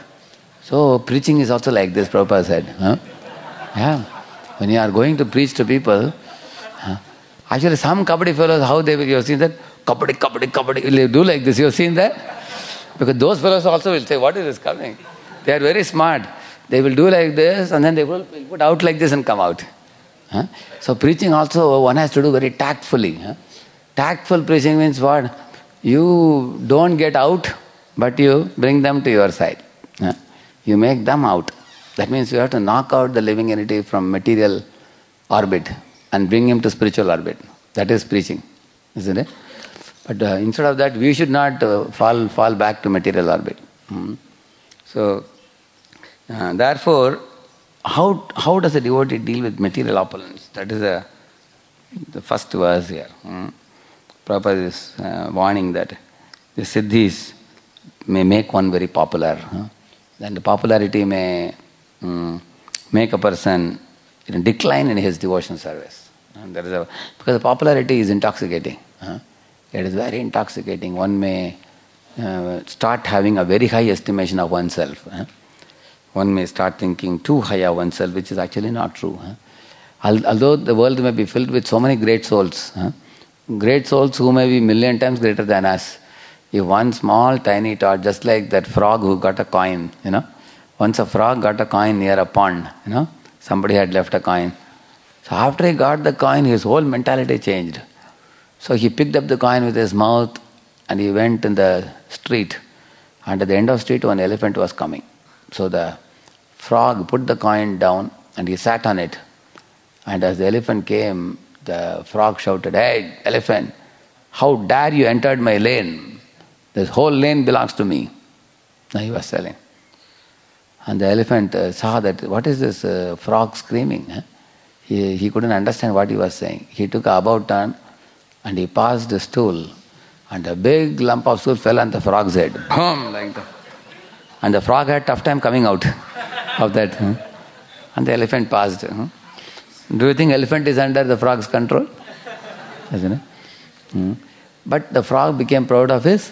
So preaching is also like this, Prabhupada said. Huh? Yeah. When you are going to preach to people, huh? Actually some kabaddi fellows, how they will, you have seen that? Kabaddi, kabaddi, kabaddi, will do like this. You have seen that? Because those fellows also will say, what is this coming? They are very smart. They will do like this and then they will put out like this and come out. Huh? So preaching also, one has to do very tactfully. Huh? Tactful preaching means what? You don't get out, but you bring them to your side. Huh? You make them out. That means you have to knock out the living entity from material orbit and bring him to spiritual orbit. That is preaching, isn't it? But uh, instead of that, we should not uh, fall fall back to material orbit. Hmm. So, uh, therefore, how how does a devotee deal with material opulence? That is a, the first verse here. Hmm. Prabhupada is uh, warning that the siddhis may make one very popular. Huh? Then the popularity may um, make a person you know, decline in his devotion service. And there is a, because the popularity is intoxicating. Huh? It is very intoxicating. One may uh, start having a very high estimation of oneself. Huh? One may start thinking too high of oneself, which is actually not true. Huh? Although the world may be filled with so many great souls, huh? great souls who may be million times greater than us, if one small tiny tot, just like that frog who got a coin, you know, once a frog got a coin near a pond, you know, somebody had left a coin. So after he got the coin, his whole mentality changed. So he picked up the coin with his mouth and he went in the street. And at the end of the street, one elephant was coming. So the frog put the coin down and he sat on it. And as the elephant came, the frog shouted, "Hey, elephant, how dare you entered my lane? This whole lane belongs to me." Now he was telling. And the elephant uh, saw that, what is this uh, frog screaming? Huh? He, he couldn't understand what he was saying. He took a about turn and he passed the stool. And a big lump of stool fell on the frog's head. Boom, like that. And the frog had tough time coming out of that. Huh? And the elephant passed. Huh? Do you think elephant is under the frog's control? Isn't it? Hmm. But the frog became proud of his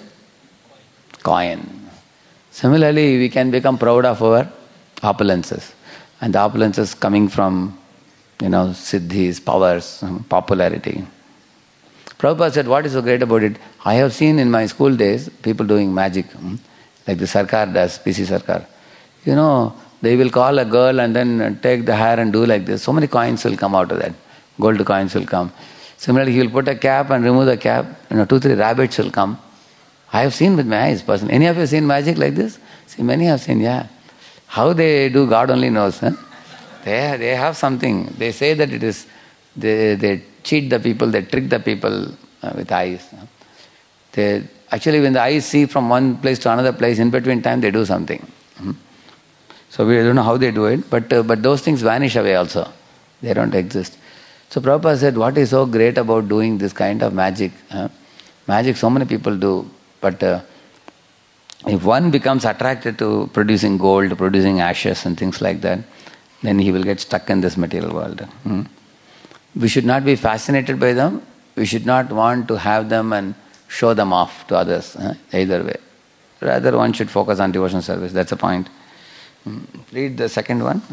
coin. Similarly, we can become proud of our opulences. And the opulences coming from, you know, siddhis, powers, popularity. Prabhupada said, what is so great about it? I have seen in my school days people doing magic, like the Sarkar does, P C Sarkar. You know, They will call a girl and then take the hair and do like this. So many coins will come out of that. Gold coins will come. Similarly, he will put a cap and remove the cap. You know, two, three rabbits will come. I have seen with my eyes personally. Any of you have seen magic like this? See, many have seen, yeah. How they do, God only knows. Huh? They, they have something. They say that it is, they, they cheat the people, they trick the people uh, with eyes. They, actually, when the eyes see from one place to another place, in between time, they do something. Hmm? So we don't know how they do it, but uh, but those things vanish away also. They don't exist. So Prabhupada said, what is so great about doing this kind of magic? Huh? Magic so many people do, but uh, if one becomes attracted to producing gold, producing ashes and things like that, then he will get stuck in this material world. Hmm? We should not be fascinated by them. We should not want to have them and show them off to others, huh? Either way. Rather, one should focus on devotional service. That's the point. Hmm. Read the second one.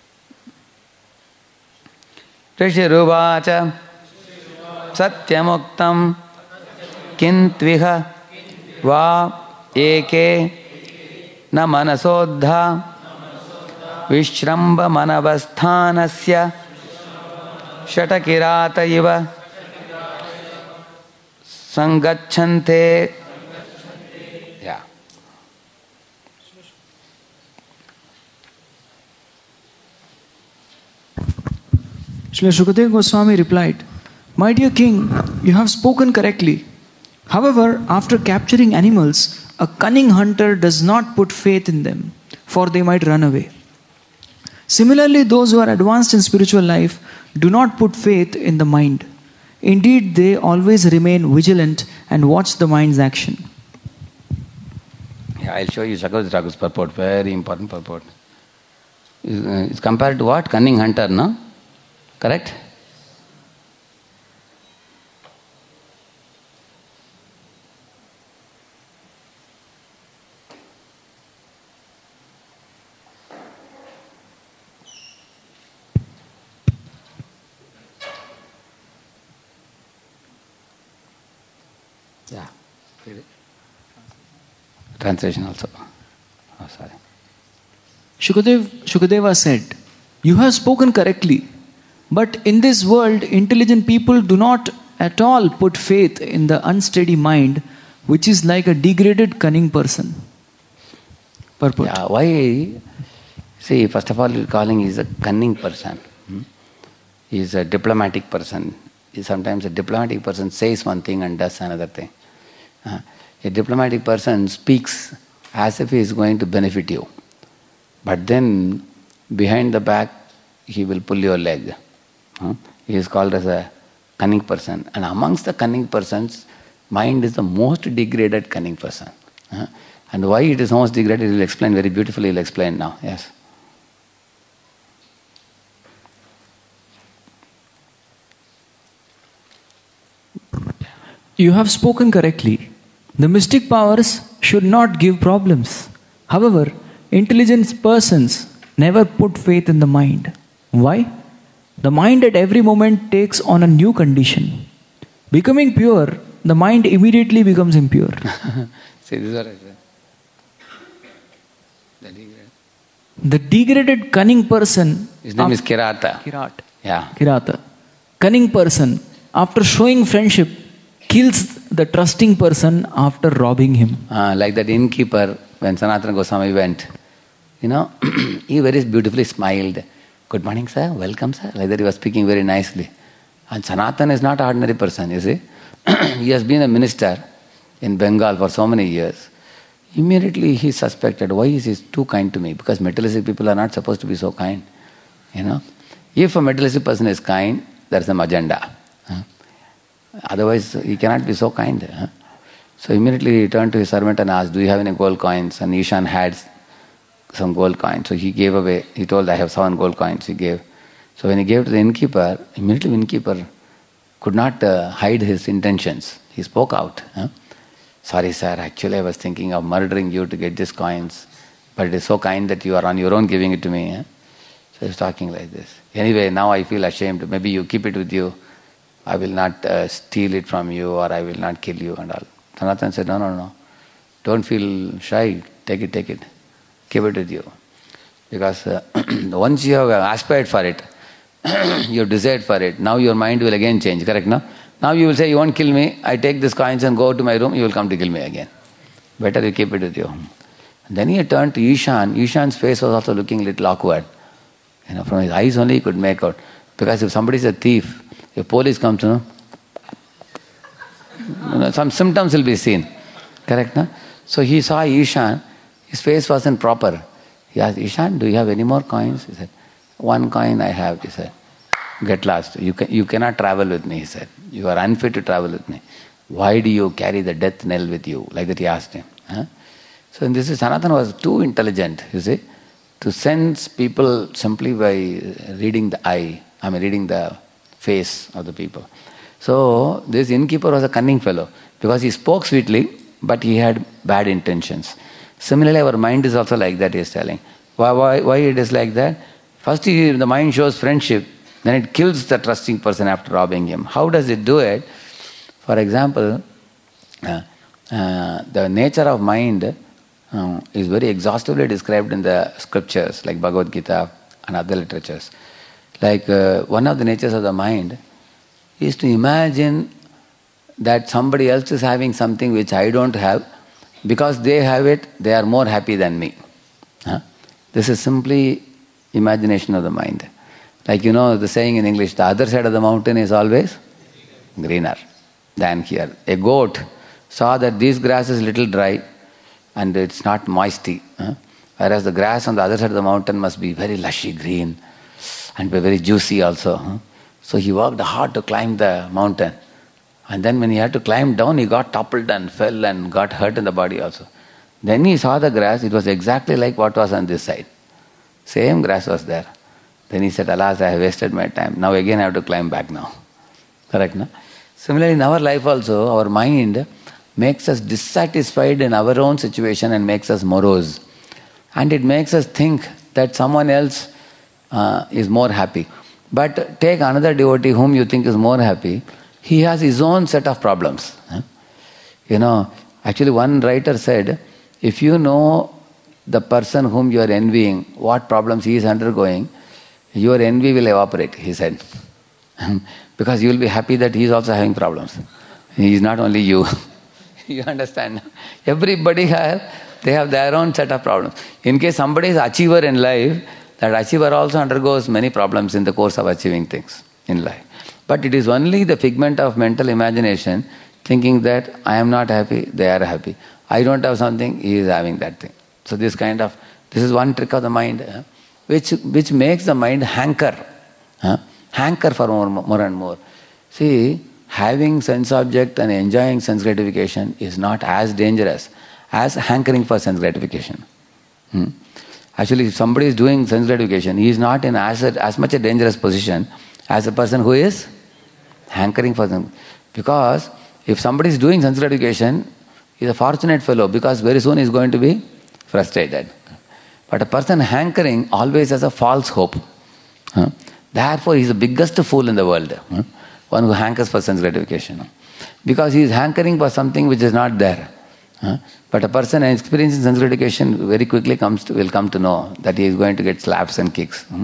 Rishiruvacha satyamuktam kintviha va eke na manasodha vishramba manavasthanasya shatakirata iva sangachante. Yeah. Srila Shukadeva Goswami replied, "My dear king, you have spoken correctly. However, after capturing animals, a cunning hunter does not put faith in them, for they might run away. Similarly, those who are advanced in spiritual life do not put faith in the mind. Indeed, they always remain vigilant and watch the mind's action." Yeah, I'll show you Shakadeva Thakur's purport, very important purport. It's, uh, it's compared to what? Cunning hunter, no? Correct? Yeah. Translation also. Oh, sorry. Shukadev, Shukadeva said, "You have spoken correctly. But in this world, intelligent people do not at all put faith in the unsteady mind, which is like a degraded, cunning person." Purport. Yeah, why? See, first of all, you're calling is a cunning person. Hmm? He's a diplomatic person. Sometimes a diplomatic person says one thing and does another thing. Uh, a diplomatic person speaks as if he is going to benefit you. But then, behind the back, he will pull your leg. Uh, he is called as a cunning person. And amongst the cunning persons, mind is the most degraded cunning person. Uh, and why it is most degraded, he will explain very beautifully. He will explain now. Yes. You have spoken correctly. The mystic powers should not give problems. However, intelligent persons never put faith in the mind. Why? The mind at every moment takes on a new condition. Becoming pure, the mind immediately becomes impure. See, this is what I said. The degraded. The degraded cunning person. His name is Kirata. Kirat. Yeah. Kirata. Cunning person, after showing friendship, kills the trusting person after robbing him. Uh, like that innkeeper, when Sanatana Goswami went, you know, he very beautifully smiled. "Good morning, sir. Welcome, sir." Like that he was speaking very nicely. And Sanatana is not an ordinary person, you see. He has been a minister in Bengal for so many years. Immediately he suspected, why is he too kind to me? Because materialistic people are not supposed to be so kind. You know, if a materialistic person is kind, there is some agenda. Huh? Otherwise, he cannot be so kind. Huh? So immediately he turned to his servant and asked, "Do you have any gold coins?" And Ishan had some gold coins. So he gave away. He told, "I have seven gold coins." He gave. So when he gave to the innkeeper, immediately the innkeeper could not uh, hide his intentions. He spoke out. Huh? "Sorry, sir. Actually, I was thinking of murdering you to get these coins, but it is so kind that you are on your own giving it to me." Huh? So he's talking like this. "Anyway, now I feel ashamed. Maybe you keep it with you. I will not uh, steal it from you, or I will not kill you and all." Sanatana said, "No, no, no. Don't feel shy. Take it, take it. Keep it with you." Because uh, once you have aspired for it, you have desired for it, now your mind will again change, correct? No? Now you will say, you won't kill me, I take these coins and go to my room, you will come to kill me again. Better you keep it with you. And then he turned to Ishan. Ishan's face was also looking a little awkward. You know, from his eyes only he could make out. Because if somebody is a thief, if police comes to know, you know, some symptoms will be seen. Correct, no? So he saw Ishan, his face wasn't proper. He asked, Ishan, do you have any more coins? He said, one coin I have, he said. Get lost. You can, you cannot travel with me, he said. You are unfit to travel with me. Why do you carry the death knell with you? Like that he asked him. Huh? So this is, Sanatana was too intelligent, you see, to sense people simply by reading the eye, I mean reading the face of the people. So this innkeeper was a cunning fellow because he spoke sweetly, but he had bad intentions. Similarly, our mind is also like that, he is telling. Why, why, why it is like that? First, he, the mind shows friendship, then it kills the trusting person after robbing him. How does it do it? For example, uh, uh, the nature of mind uh, is very exhaustively described in the scriptures like Bhagavad Gita and other literatures. Like uh, one of the natures of the mind is to imagine that somebody else is having something which I don't have. Because they have it, they are more happy than me. Huh? This is simply imagination of the mind. Like you know the saying in English, the other side of the mountain is always greener than here. A goat saw that this grass is little dry and it's not moisty. Huh? Whereas the grass on the other side of the mountain must be very lushy green and be very juicy also. Huh? So he worked hard to climb the mountain. And then when he had to climb down, he got toppled and fell and got hurt in the body also. Then he saw the grass, it was exactly like what was on this side. Same grass was there. Then he said, alas, I have wasted my time. Now again I have to climb back now. Correct, no? Similarly, in our life also, our mind makes us dissatisfied in our own situation and makes us morose. And it makes us think that someone else uh, is more happy. But take another devotee whom you think is more happy, he has his own set of problems. You know, actually one writer said, if you know the person whom you are envying, what problems he is undergoing, your envy will evaporate, he said. Because you will be happy that he is also having problems. He is not only you. You understand? Everybody has, they have their own set of problems. In case somebody is achiever in life, that achiever also undergoes many problems in the course of achieving things in life. But it is only the figment of mental imagination thinking that I am not happy, they are happy. I don't have something, he is having that thing. So this kind of, this is one trick of the mind, uh, which which makes the mind hanker. Uh, hanker for more, more and more. See, having sense object and enjoying sense gratification is not as dangerous as hankering for sense gratification. Hmm? Actually, if somebody is doing sense gratification, he is not in as, a, as much a dangerous position as a person who is hankering for them. Because if somebody is doing sense gratification, he is a fortunate fellow because very soon he is going to be frustrated. But a person hankering always has a false hope. Huh? Therefore, he is the biggest fool in the world. Huh? One who hankers for sense gratification. Because he is hankering for something which is not there. Huh? But a person experiencing sense gratification very quickly comes to, will come to know that he is going to get slaps and kicks. Huh?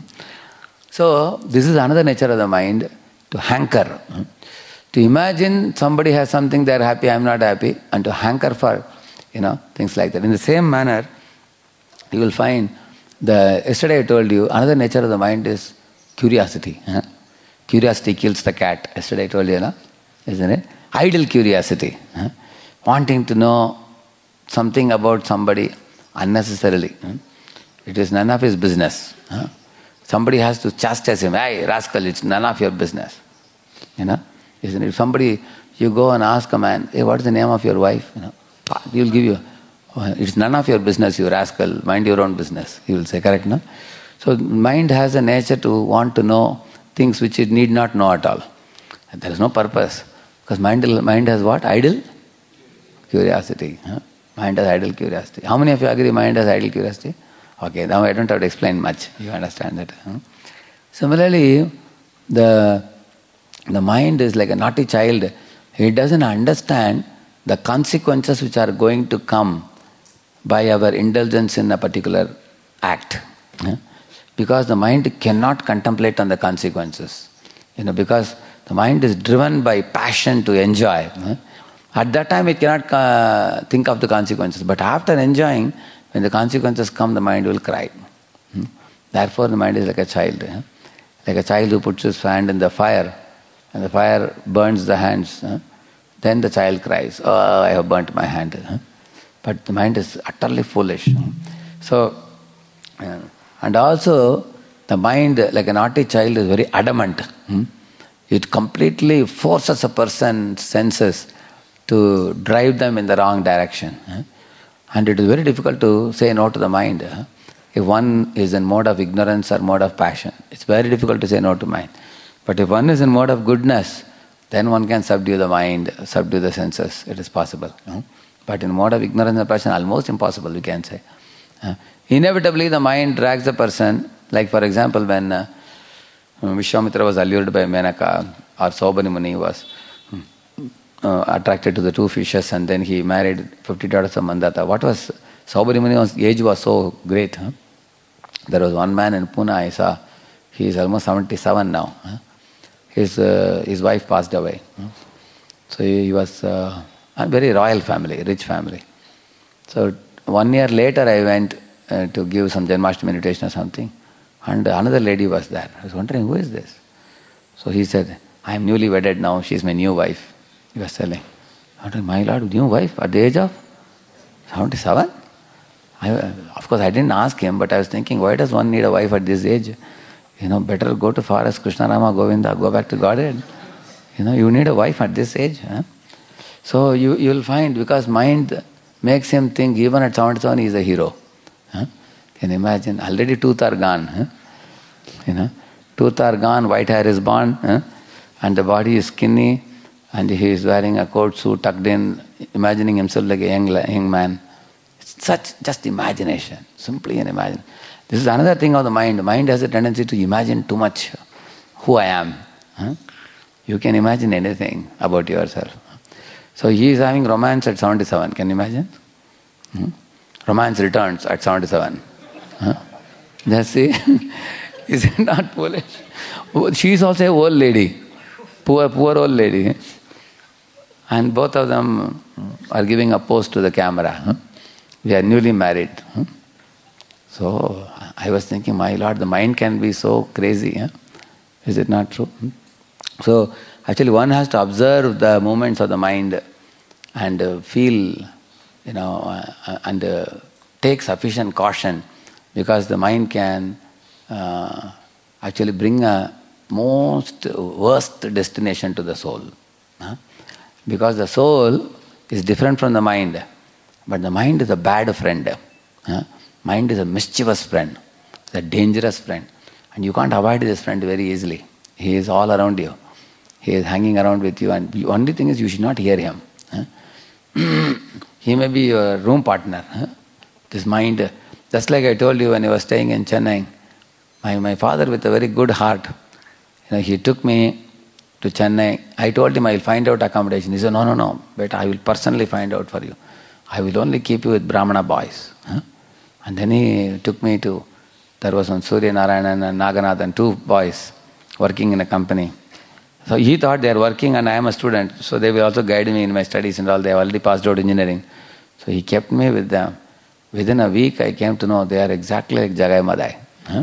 So, this is another nature of the mind, to hanker. Huh? To imagine somebody has something, they are happy, I am not happy, and to hanker for, you know, things like that. In the same manner, you will find, the yesterday I told you, another nature of the mind is curiosity. Huh? Curiosity kills the cat. Yesterday I told you, no? Isn't it? Idle curiosity. Huh? Wanting to know something about somebody unnecessarily. Huh? It is none of his business. Huh? Somebody has to chastise him. Hey, rascal, it's none of your business. You know? Isn't it? If somebody, you go and ask a man, hey, what is the name of your wife? You know, he will give you, oh, it's none of your business, you rascal, mind your own business. He will say, correct, no? So mind has a nature to want to know things which it need not know at all. And there is no purpose. Because mind, mind has what? Idle curiosity. Huh? Mind has idle curiosity. How many of you agree mind has idle curiosity? Okay, now I don't have to explain much. You understand that. Huh? Similarly, the, the mind is like a naughty child. It doesn't understand the consequences which are going to come by our indulgence in a particular act. huh? Because the mind cannot contemplate on the consequences. You know, because the mind is driven by passion to enjoy. Huh? At that time it cannot uh, think of the consequences. But after enjoying, when the consequences come, the mind will cry. Hmm? Therefore the mind is like a child. Huh? Like a child who puts his hand in the fire, and the fire burns the hands. Huh? Then the child cries, "Oh, I have burnt my hand." Huh? But the mind is utterly foolish. Huh? So, uh, and also the mind, like a naughty child, is very adamant. Hmm? It completely forces a person's senses to drive them in the wrong direction. Huh? And it is very difficult to say no to the mind. Huh? If one is in mode of ignorance or mode of passion, it's very difficult to say no to mind. But if one is in mode of goodness, then one can subdue the mind, subdue the senses. It is possible. Huh? But in mode of ignorance and passion, almost impossible, we can say. Uh, inevitably, the mind drags the person. Like for example, when uh, Vishwamitra was allured by Menaka, or Saubhari Muni was uh, attracted to the two fishes, and then he married fifty daughters of Mandata. What was Saubhari Muni's age was so great. Huh? There was one man in Pune I saw. He is almost seventy-seven now. Huh? His uh, his wife passed away. Huh? So he, he was uh, a very royal family, rich family. So one year later I went uh, to give some Janmashtami meditation or something, and another lady was there. I was wondering, who is this? So he said, I am newly wedded now, she is my new wife. He was telling. I was like, my lord, new wife at the age of seventy-seven? I, of course I didn't ask him, but I was thinking, why does one need a wife at this age? You know, better go to forest, Krishna Rama Govinda, go back to Godhead. You know, you need a wife at this age. Huh? So you you will find, because mind makes him think even at seventy-seven he is a hero. Huh? Can you imagine? Already tooth are gone. Huh? You know, tooth are gone, white hair is born, huh? And the body is skinny, and he is wearing a coat suit tucked in, imagining himself like a young, young man. It's such just imagination, simply an imagination. This is another thing of the mind. The mind has a tendency to imagine too much who I am. Huh? You can imagine anything about yourself. So he is having romance at seventy-seven. Can you imagine? Hmm? Romance returns at seventy-seven. Huh? Just see, is it not foolish? She is also an old lady, poor, poor old lady, and both of them are giving a pose to the camera. Huh? We are newly married. Huh? So I was thinking, my lord, the mind can be so crazy. Huh? Is it not true? Hmm? So actually one has to observe the movements of the mind and uh, feel, you know, uh, and uh, take sufficient caution, because the mind can uh, actually bring a most worst destination to the soul. Huh? Because the soul is different from the mind, but the mind is a bad friend. Huh? Mind is a mischievous friend, a dangerous friend, and you can't avoid this friend very easily. He is all around you. He is hanging around with you, and the only thing is you should not hear him. Huh? He may be your room partner. Huh? This mind, just like I told you when I was staying in Chennai, my, my father with a very good heart, you know, he took me to Chennai. I told him I will find out accommodation. He said, no, no, no, but I will personally find out for you. I will only keep you with Brahmana boys. Huh? And then he took me to, there was one Surya Narayanan and Naganathan, two boys working in a company. So he thought they are working and I am a student, so they will also guide me in my studies and all. They have already passed out engineering. So he kept me with them. Within a week I came to know they are exactly like Jagai Madai.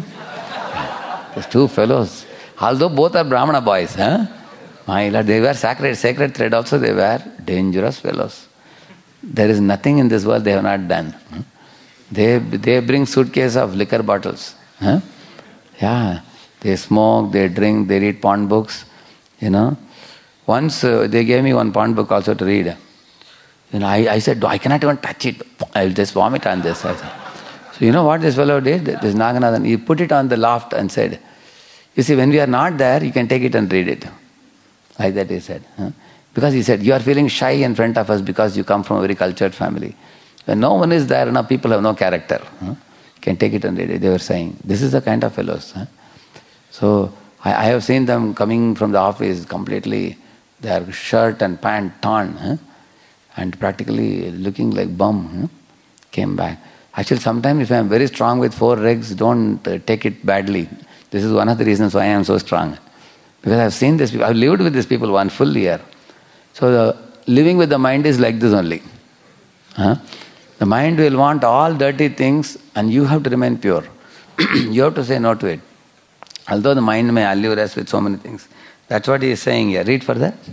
Huh? Those two fellows, although both are Brahmana boys, huh? My Lord, they were sacred, sacred thread also, they were dangerous fellows. There is nothing in this world they have not done. Huh? They they bring suitcase of liquor bottles. Huh? Yeah, they smoke, they drink, they read porn books. You know, once uh, they gave me one porn book also to read. You know, I, I said, I cannot even touch it. I will just vomit on this. I said. So you know what this fellow did? This Naganathan, he put it on the loft and said, you see, when we are not there, you can take it and read it. Like that he said. Huh? Because he said, you are feeling shy in front of us because you come from a very cultured family. When no one is there, now people have no character. Huh? You can take it and read it. They were saying, this is the kind of fellows. Huh? So I, I have seen them coming from the office completely, their shirt and pant torn, huh? And practically looking like bum, huh? Came back. Actually, sometimes if I am very strong with four legs, don't uh, take it badly. This is one of the reasons why I am so strong. Because I have seen this, I have lived with these people one full year. So the, living with the mind is like this only. Huh? The mind will want all dirty things and you have to remain pure. You have to say no to it. Although the mind may allure us with so many things. That's what he is saying here. Read for that.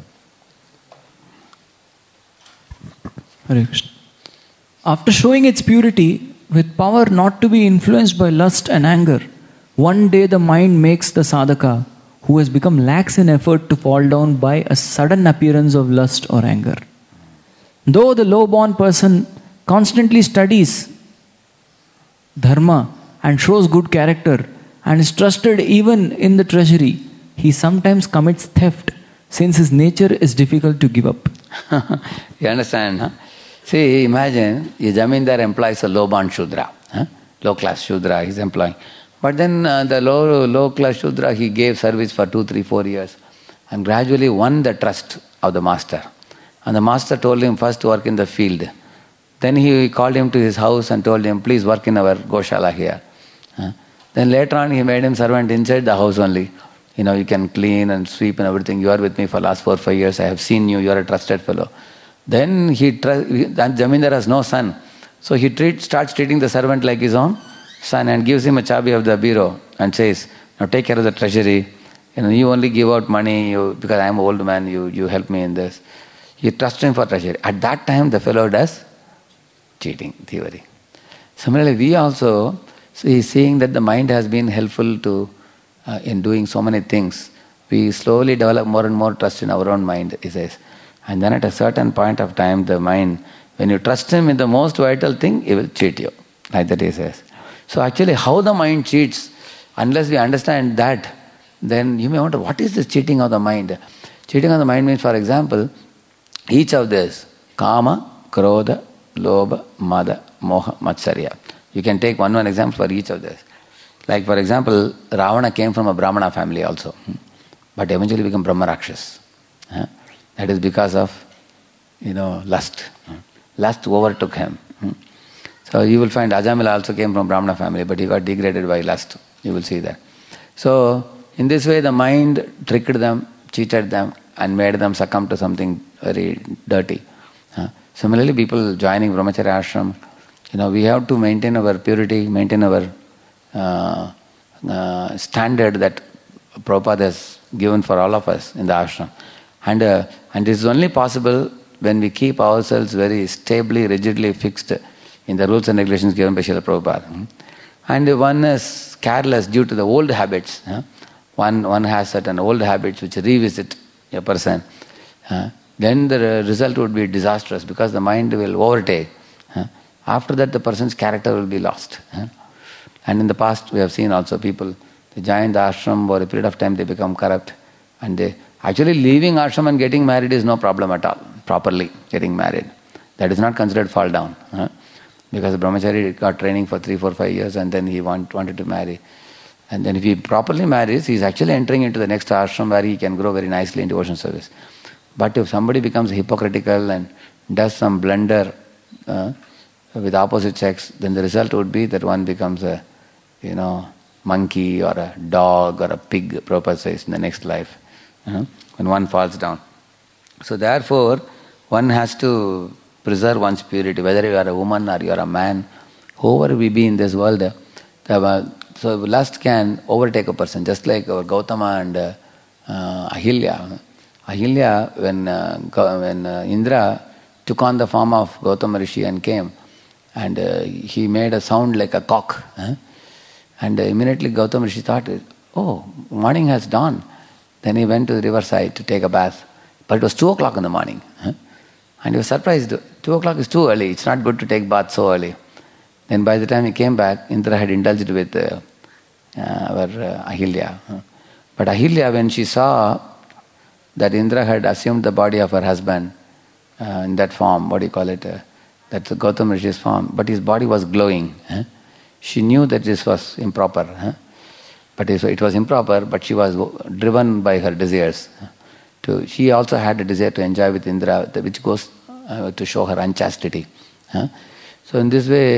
Hare Krishna. After showing its purity, with power not to be influenced by lust and anger, one day the mind makes the sadhaka, who has become lax in effort, to fall down by a sudden appearance of lust or anger. Though the low-born person constantly studies dharma and shows good character and is trusted even in the treasury, he sometimes commits theft, since his nature is difficult to give up. You understand, huh? See, imagine a zamindar employs a low-born Shudra, huh? Low-class Shudra he's employing. But then uh, the low, low-class Shudra, he gave service for two, three, four years and gradually won the trust of the master. And the master told him first to work in the field. Then he called him to his house and told him, please work in our Goshala here. Huh? Then later on he made him servant inside the house only. You know, you can clean and sweep and everything. You are with me for last four, five years. I have seen you. You are a trusted fellow. Then he, that Zamindar has no son. So he treat, starts treating the servant like his own son and gives him a chabi of the bureau and says, now take care of the treasury. You know, you only give out money you, because I am an old man. You, you help me in this. You trust him for treasury. At that time the fellow does cheating, thievery. Similarly, we also see, seeing that the mind has been helpful to uh, in doing so many things, we slowly develop more and more trust in our own mind, he says. And then at a certain point of time, the mind, when you trust him in the most vital thing, he will cheat you. Like that he says. So actually, how the mind cheats, unless we understand that, then you may wonder, what is this cheating of the mind? Cheating of the mind means, for example, each of this, kama, krodha, lobha, mada, moha, matsarya. You can take one one example for each of this. Like for example, Ravana came from a Brahmana family also, but eventually became Brahma Rakshas. That is because of, you know, lust. Lust overtook him. So you will find Ajamila also came from Brahmana family, but he got degraded by lust. You will see that. So in this way the mind tricked them, cheated them and made them succumb to something very dirty. Similarly, people joining Brahmacharya ashram, you know, we have to maintain our purity, maintain our uh, uh, standard that Prabhupada has given for all of us in the ashram. And, uh, and this is only possible when we keep ourselves very stably, rigidly fixed in the rules and regulations given by Srila Prabhupada. And one is careless due to the old habits. One, one has certain old habits which revisit a person. Then the result would be disastrous because the mind will overtake. After that the person's character will be lost. And in the past we have seen also people, they join the ashram, for a period of time they become corrupt. And they actually leaving ashram and getting married is no problem at all. Properly getting married. That is not considered fall down. Because the brahmachari got training for three, four, five years and then he want, wanted to marry. And then if he properly marries, he is actually entering into the next ashram where he can grow very nicely in devotion service. But if somebody becomes hypocritical and does some blunder uh, with opposite sex, then the result would be that one becomes a, you know, monkey or a dog or a pig, Prabhupada says, in the next life, you know, when one falls down. So therefore, one has to preserve one's purity, whether you are a woman or you are a man, whoever we be in this world. The, so lust can overtake a person, just like our Gautama and uh, uh, Ahilya. Ahilya, when, uh, when uh, Indra took on the form of Gautama Rishi and came, and uh, he made a sound like a cock. Huh? And uh, immediately Gautama Rishi thought, oh, morning has dawned. Then he went to the riverside to take a bath. But it was two o'clock in the morning. Huh? And he was surprised, two o'clock is too early, it's not good to take bath so early. Then by the time he came back, Indra had indulged with uh, uh, our uh, Ahilya. Huh? But Ahilya, when she saw that Indra had assumed the body of her husband uh, in that form, what do you call it, uh, that's the Gautama Rishi's form, but his body was glowing. Huh? She knew that this was improper. Huh? But it was improper, but she was driven by her desires. To, she also had a desire to enjoy with Indra, which goes uh, to show her unchastity. Huh? So in this way,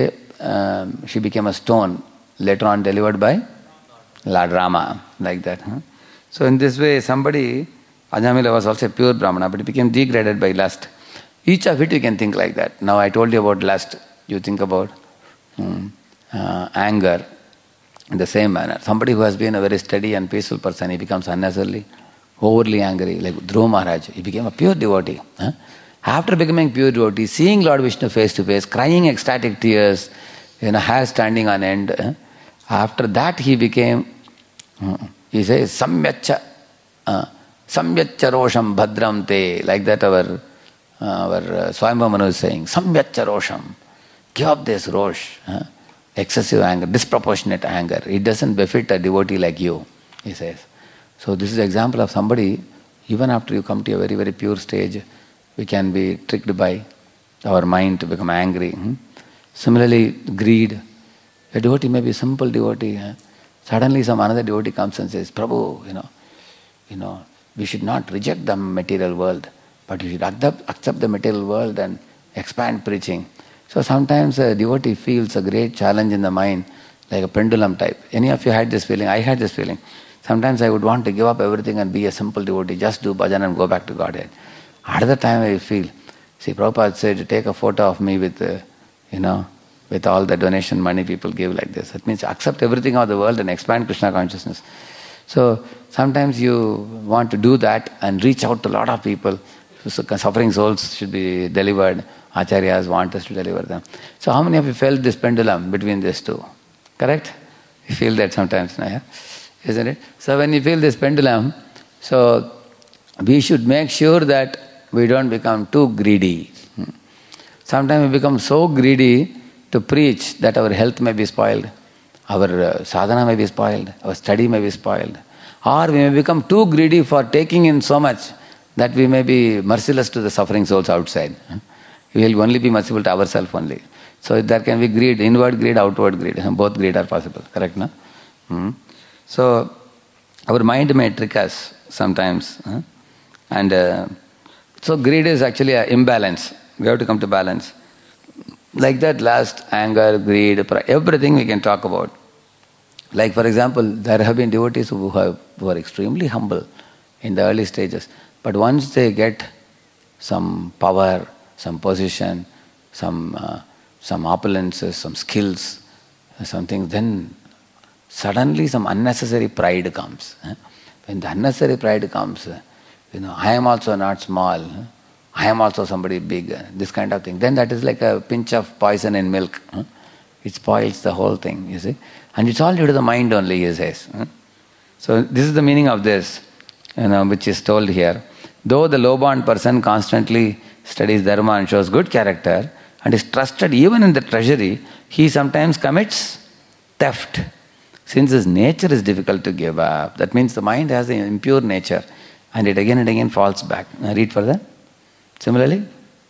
um, she became a stone, later on delivered by Lord Rama, like that. Huh? So in this way, somebody, Ajamila was also a pure Brahmana, but he became degraded by lust. Each of it you can think like that. Now I told you about lust, you think about hmm, uh, anger in the same manner. Somebody who has been a very steady and peaceful person, he becomes unnecessarily, overly angry, like Dhruva Maharaj. He became a pure devotee. Huh? After becoming pure devotee, seeing Lord Vishnu face to face, crying ecstatic tears, you know, hair standing on end. Huh? After that he became, uh, he says, Samyacha, uh, Samyacha Rosham Bhadram Te, like that our uh, our uh, Swayambhu Manu is saying, Samyacha Rosham, give up this Rosh, uh, excessive anger, disproportionate anger. It doesn't befit a devotee like you, he says. So this is an example of somebody, even after you come to a very, very pure stage, we can be tricked by our mind to become angry. Hmm? Similarly, greed. A devotee may be a simple devotee. Huh? Suddenly some another devotee comes and says, Prabhu, you know, you know, we should not reject the material world, but we should accept, accept the material world and expand preaching. So sometimes a devotee feels a great challenge in the mind, like a pendulum type. Any of you had this feeling? I had this feeling. Sometimes I would want to give up everything and be a simple devotee, just do bhajan and go back to Godhead. At the time I feel, see, Prabhupada said, take a photo of me with, uh, you know, with all the donation money people give like this. That means accept everything of the world and expand Krishna consciousness. So sometimes you want to do that and reach out to a lot of people. So suffering souls should be delivered. Acharyas want us to deliver them. So how many of you felt this pendulum between these two? Correct? You feel that sometimes, no, yeah? Isn't it? So when you feel this pendulum, so we should make sure that we don't become too greedy. Sometimes we become so greedy to preach that our health may be spoiled, our uh, sadhana may be spoiled, our study may be spoiled. Or we may become too greedy for taking in so much that we may be merciless to the suffering souls outside. We will only be merciful to ourselves only. So there can be greed, inward greed, outward greed. Both greed are possible, correct, no? Hmm. So our mind may trick us sometimes. Huh? And uh, so greed is actually an imbalance. We have to come to balance. Like that, lust, anger, greed, pride, everything we can talk about. Like for example, there have been devotees who, have, who are extremely humble in the early stages. But once they get some power, some position, some uh, some opulences, some skills, some things, then suddenly some unnecessary pride comes. When the unnecessary pride comes, you know, I am also not small, I am also somebody big, this kind of thing. Then that is like a pinch of poison in milk. It spoils the whole thing, you see. And it's all due to the mind only, he says. So this is the meaning of this, you know, which is told here. Though the low-born person constantly studies dharma and shows good character and is trusted even in the treasury, he sometimes commits theft. Since his nature is difficult to give up, that means the mind has an impure nature and it again and again falls back. Now read further. Similarly?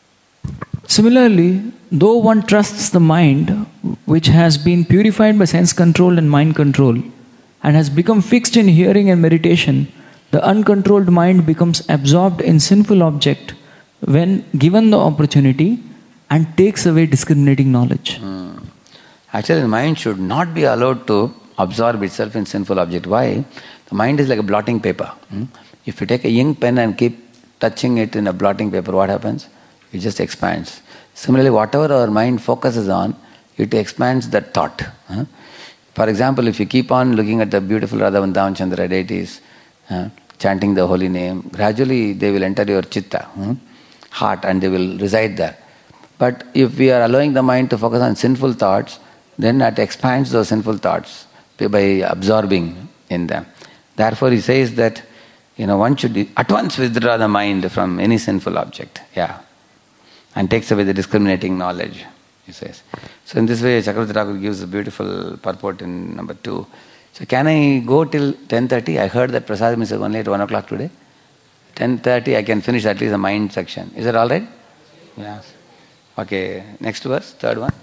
Similarly, though one trusts the mind, which has been purified by sense control and mind control, and has become fixed in hearing and meditation, the uncontrolled mind becomes absorbed in sinful object when given the opportunity and takes away discriminating knowledge. Hmm. Actually, the mind should not be allowed to absorb itself in sinful object. Why? The mind is like a blotting paper. Hmm? If you take a ink pen and keep touching it in a blotting paper, what happens? It just expands. Similarly, whatever our mind focuses on, it expands that thought. Huh? For example, if you keep on looking at the beautiful Radha Vrindavan Chandra deities, uh, chanting the holy name, gradually they will enter your chitta, hmm? heart, and they will reside there. But if we are allowing the mind to focus on sinful thoughts, then that expands those sinful thoughts by absorbing in them. Therefore, he says that, you know, one should at once withdraw the mind from any sinful object. Yeah. And takes away the discriminating knowledge, he says. So in this way, Chakravarti Thakur gives a beautiful purport in number two. So can I go till ten thirty? I heard that Prasad is only at one o'clock today. ten thirty, I can finish at least the mind section. Is that all right? Yeah. Okay, next verse, third one.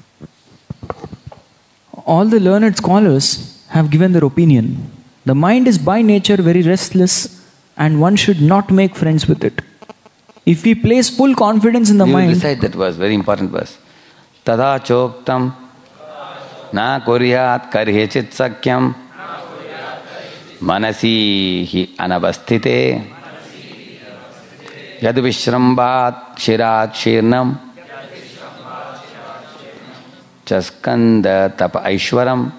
All the learned scholars have given their opinion. The mind is by nature very restless and one should not make friends with it. If we place full confidence in the you mind... recite that verse, very important verse. Tada choktam Na kuryat karhechit sakyam manasi hi anavasthite yad vishrambat shirat shirnam chaskanda tapa aishwaram.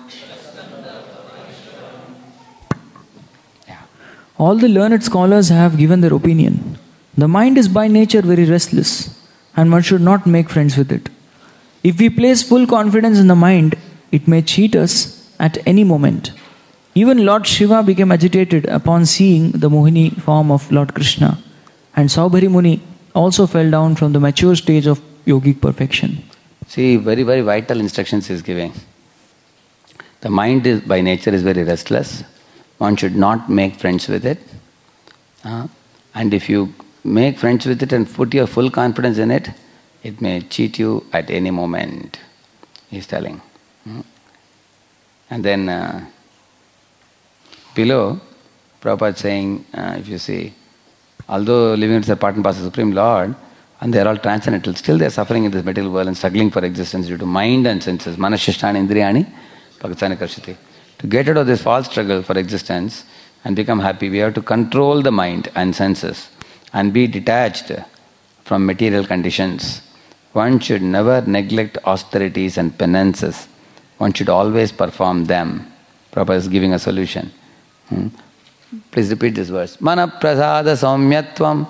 All the learned scholars have given their opinion. The mind is by nature very restless, and one should not make friends with it. If we place full confidence in the mind, it may cheat us at any moment. Even Lord Shiva became agitated upon seeing the Mohini form of Lord Krishna, and Saubhari Muni also fell down from the mature stage of yogic perfection. See, very, very vital instructions he is giving. The mind is by nature is very restless. One should not make friends with it. Uh, and if you make friends with it and put your full confidence in it, it may cheat you at any moment, he is telling. Hmm? And then uh, below, Prabhupada is saying, uh, if you see, although living with the part and parcel of the Supreme Lord, and they are all transcendental, still they are suffering in this material world and struggling for existence due to mind and senses. Manashishtani indriyani bhagatsani karshati. To get out of this false struggle for existence and become happy, we have to control the mind and senses and be detached from material conditions. One should never neglect austerities and penances. One should always perform them. Prabhupada is giving a solution. Hmm? Please repeat this verse. Mana prasada saumyatvam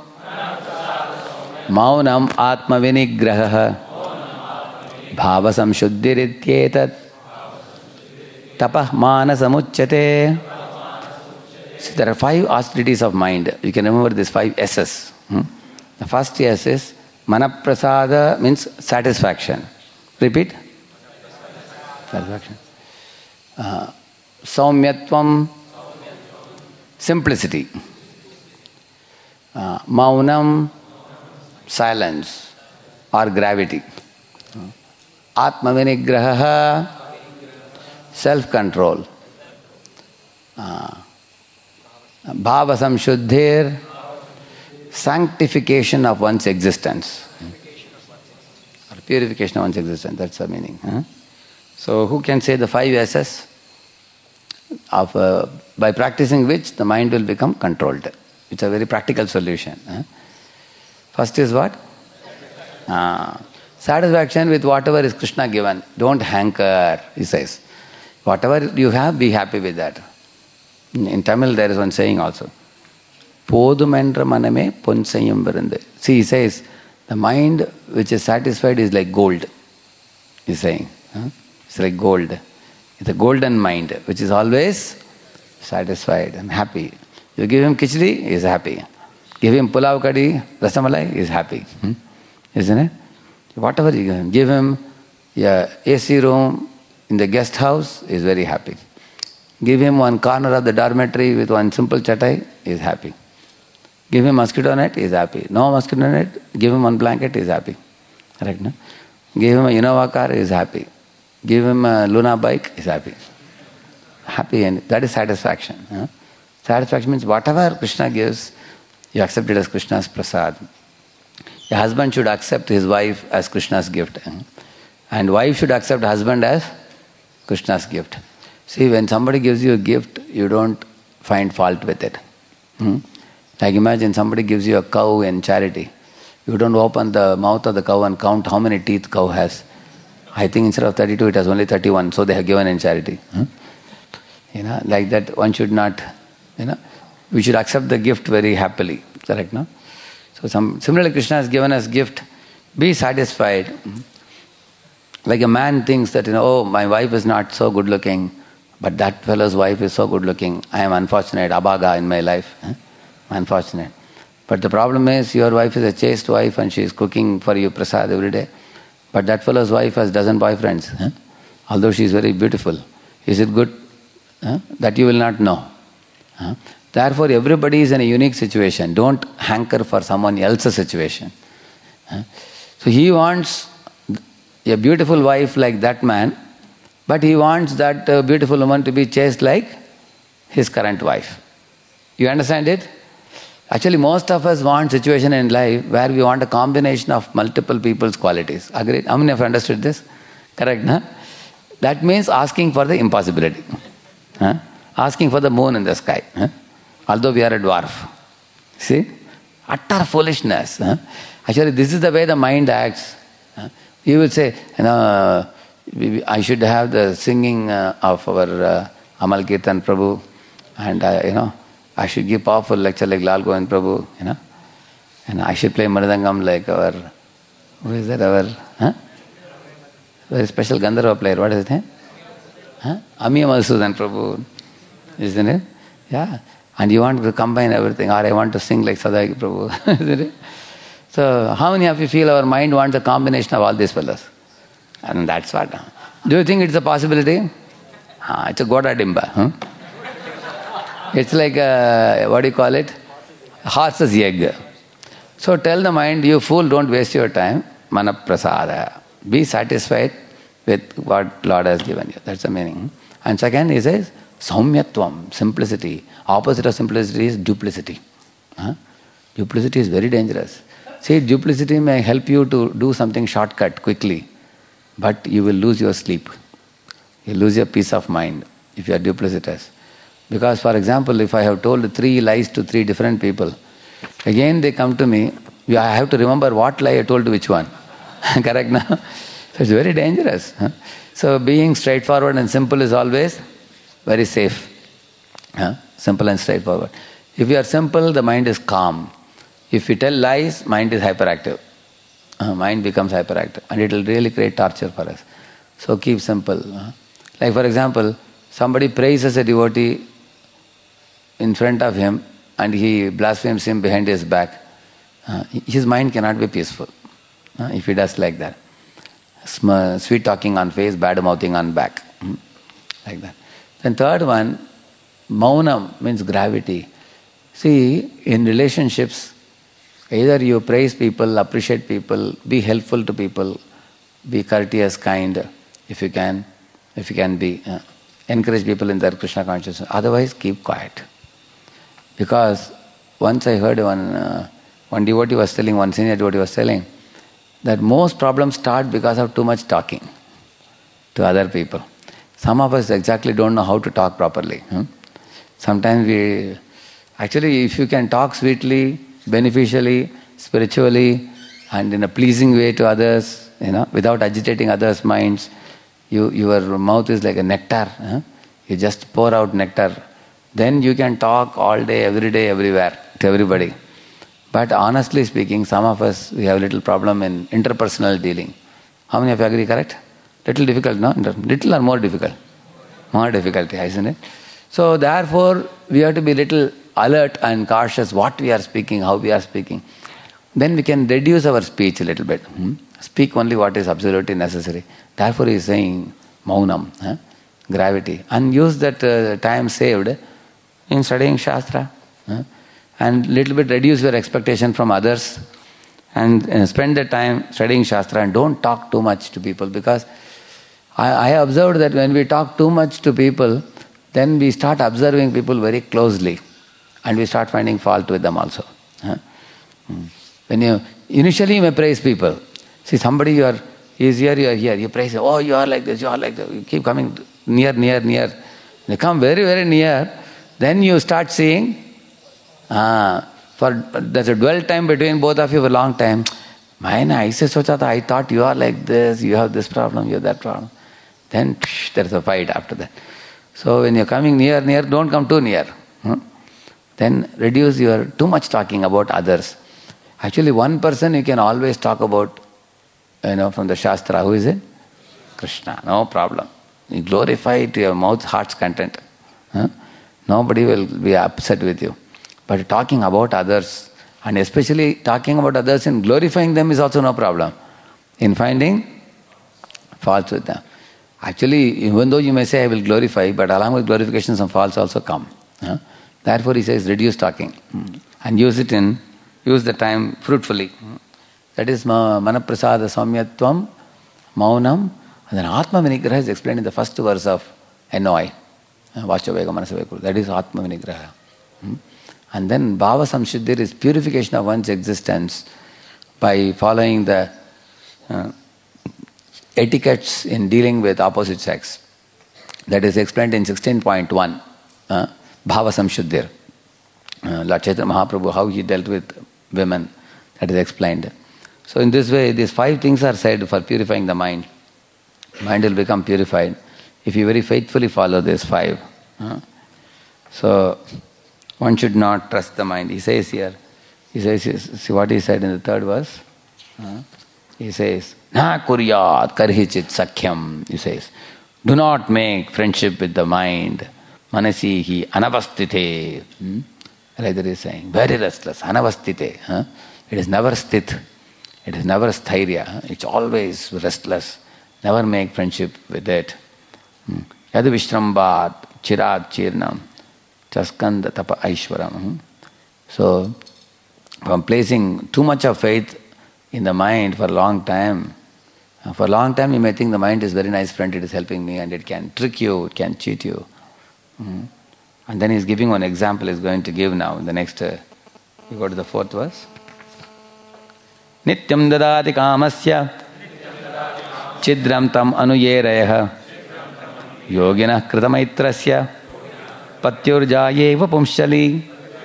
maunam atma vinigraha bhava samshuddhirityetat tapah mana samuchyate. See, there are five austerities of mind. You can remember these five S's. Hmm? The first S is Manaprasada, means satisfaction. Repeat. Satisfaction. Uh, Saumyatvam, simplicity. Uh, Maunam, silence or gravity. Uh, Atmavinigraha, self-control. Uh, Bhavasam Shuddhir, sanctification of one's existence. Or purification of one's existence, that's the meaning. Huh? So who can say the five S's? Of, uh, by practicing which the mind will become controlled. It's a very practical solution. Huh? First is what? Uh, satisfaction with whatever is Krishna given. Don't hanker, he says. Whatever you have, be happy with that. In Tamil there is one saying also. Podumendra maname ponsayam varande. See, he says, the mind which is satisfied is like gold. He's saying. Huh? It's like gold. It's a golden mind which is always satisfied and happy. You give him khichdi, he is happy. Give him pulav kadi, rasamalai, he is happy. Hmm? Isn't it? Whatever you give him. Give him a A C room in the guest house, he is very happy. Give him one corner of the dormitory with one simple chatai, he is happy. Give him mosquito net, he is happy. No mosquito net, give him one blanket, he is happy. Correct, no? Give him a Innova car, he is happy. Give him a Luna bike, he is happy. Happy, and that is satisfaction. Huh? Satisfaction means whatever Krishna gives, you accept it as Krishna's prasad. A husband should accept his wife as Krishna's gift. Huh? And wife should accept husband as Krishna's gift. See, when somebody gives you a gift, you don't find fault with it. Hmm? Like imagine somebody gives you a cow in charity. You don't open the mouth of the cow and count how many teeth cow has. I think instead of thirty-two, it has only thirty-one, so they have given in charity. Hmm? You know, like that one should not, you know, we should accept the gift very happily. Correct, no? So some, similarly, Krishna has given us gift. Be satisfied. Like a man thinks that, you know, oh, my wife is not so good looking, but that fellow's wife is so good looking. I am unfortunate, abhaga in my life. Huh? Unfortunate. But the problem is your wife is a chaste wife and she is cooking for you prasad every day. But that fellow's wife has dozen boyfriends. Huh? Although she is very beautiful. Is it good? Huh? That you will not know. Huh? Therefore everybody is in a unique situation. Don't hanker for someone else's situation. Huh? So he wants a beautiful wife like that man, but he wants that uh, beautiful woman to be chaste like his current wife. You understand it? Actually, most of us want situation in life where we want a combination of multiple people's qualities. Agreed? How many of you understood this? Correct, no? That means asking for the impossibility. Huh? Asking for the moon in the sky. Huh? Although we are a dwarf. See? Utter foolishness. Huh? Actually, this is the way the mind acts. Huh? You will say, you know, I should have the singing uh, of our uh, Amal Kirtan Prabhu, and uh, you know, I should give powerful lecture like Lal Govind Prabhu, you know, and I should play Mridangam like our, who is that, our, huh? Very special Gandharva player, what is his name? Huh? Amiya Madhusudan Prabhu, isn't it? Yeah. And you want to combine everything, or I want to sing like Sadhaki Prabhu, isn't it? So, how many of you feel our mind wants a combination of all these fellows? And that's what. Do you think it's a possibility? Ah, it's a Goda Dimba. Huh? It's like, a, what do you call it? Horse's egg. So tell the mind, you fool, don't waste your time. Mana prasada. Be satisfied with what Lord has given you. That's the meaning. And second, he says, saumyatvam, simplicity. Opposite of simplicity is duplicity. Huh? Duplicity is very dangerous. See, duplicity may help you to do something shortcut quickly, but you will lose your sleep. You lose your peace of mind if you are duplicitous. Because, for example, if I have told three lies to three different people, again they come to me, I have to remember what lie I told to which one. Correct now? So it's very dangerous. Huh? So being straightforward and simple is always very safe. Huh? Simple and straightforward. If you are simple, the mind is calm. If you tell lies, mind is hyperactive. Uh, mind becomes hyperactive, and it will really create torture for us. So keep simple. Uh, like for example, somebody praises a devotee in front of him and he blasphemes him behind his back. Uh, his mind cannot be peaceful uh, if he does like that. Sm- sweet talking on face, bad mouthing on back. Mm, like that. Then third one, maunam means gravity. See, in relationships, either you praise people, appreciate people, be helpful to people, be courteous, kind, if you can, if you can be, uh, encourage people in their Krishna consciousness. Otherwise, keep quiet. Because once I heard one, uh, one devotee was telling, one senior devotee was telling, that most problems start because of too much talking to other people. Some of us exactly don't know how to talk properly. Hmm? Sometimes we, actually if you can talk sweetly, beneficially, spiritually, and in a pleasing way to others, you know, without agitating others' minds, you, your mouth is like a nectar. Huh? You just pour out nectar. Then you can talk all day, every day, everywhere, to everybody. But honestly speaking, some of us, we have a little problem in interpersonal dealing. How many of you agree, correct? Little difficult, no? Little or more difficult? More difficult, isn't it? So therefore, we have to be little alert and cautious what we are speaking, how we are speaking. Then we can reduce our speech a little bit. Hmm? Speak only what is absolutely necessary. Therefore he is saying maunam, huh? Gravity. And use that uh, time saved in studying Shastra. Huh? And little bit reduce your expectation from others. And uh, spend the time studying Shastra and don't talk too much to people. Because I, I observed that when we talk too much to people, then we start observing people very closely. And we start finding fault with them also. Huh? When you, initially you may praise people. See, somebody you are, he is here, you are here. You praise him, oh, you are like this, you are like that. You keep coming near, near, near. They come very, very near. Then you start seeing, ah, for there's a dwell time between both of you for a long time. Maine, I I thought you are like this, you have this problem, you have that problem. Then psh, there's a fight after that. So when you're coming near, near, don't come too near. Hmm? Then reduce your too much talking about others. Actually, one person you can always talk about, you know, from the Shastra. Who is it? Krishna. No problem. You glorify it to your mouth, heart's content. Huh? Nobody will be upset with you. But talking about others, and especially talking about others and glorifying them is also no problem. In finding faults with them. Actually, even though you may say, I will glorify, but along with glorification, some faults also come. Huh? Therefore, he says, reduce talking. And use it in, use the time fruitfully. That is manaprasada saumyatvam, maunam. And then Atma Vinigraha is explained in the first verse of N O I. Vachya Vega Manasa Vega. That is Atma Vinigraha. And then Bhava Samshuddhir is purification of one's existence by following the uh, etiquettes in dealing with opposite sex. That is explained in sixteen point one, uh, Bhava Samshuddhir. Uh, Lord Chaitanya Mahaprabhu, how he dealt with women, that is explained. So in this way, these five things are said for purifying the mind. Mind will become purified if you very faithfully follow these five. Uh, so one should not trust the mind. He says here, he says, see what he said in the third verse? Uh, he says, Na kuryat karhichit sakhyam. He says, do not make friendship with the mind. Manasihi anavastite. Hmm? Like that is saying, very restless, anavastite. Huh? It is never sthit. It is never sthairya. Huh? It's always restless. Never make friendship with it. Hmm? Yad vishrambat chirad chirnam chaskanda tapa aishwaram. Hmm? So, from placing too much of faith in the mind for a long time, uh, for a long time you may think the mind is a very nice friend, it is helping me and it can trick you, it can cheat you. Hmm? And then he's giving one example he's going to give now in the next, uh, you go to the fourth verse. Nityam dadati kamasya chidram tam anuyerayah yoginah kritamaitrasya patyurjayeva pumshali.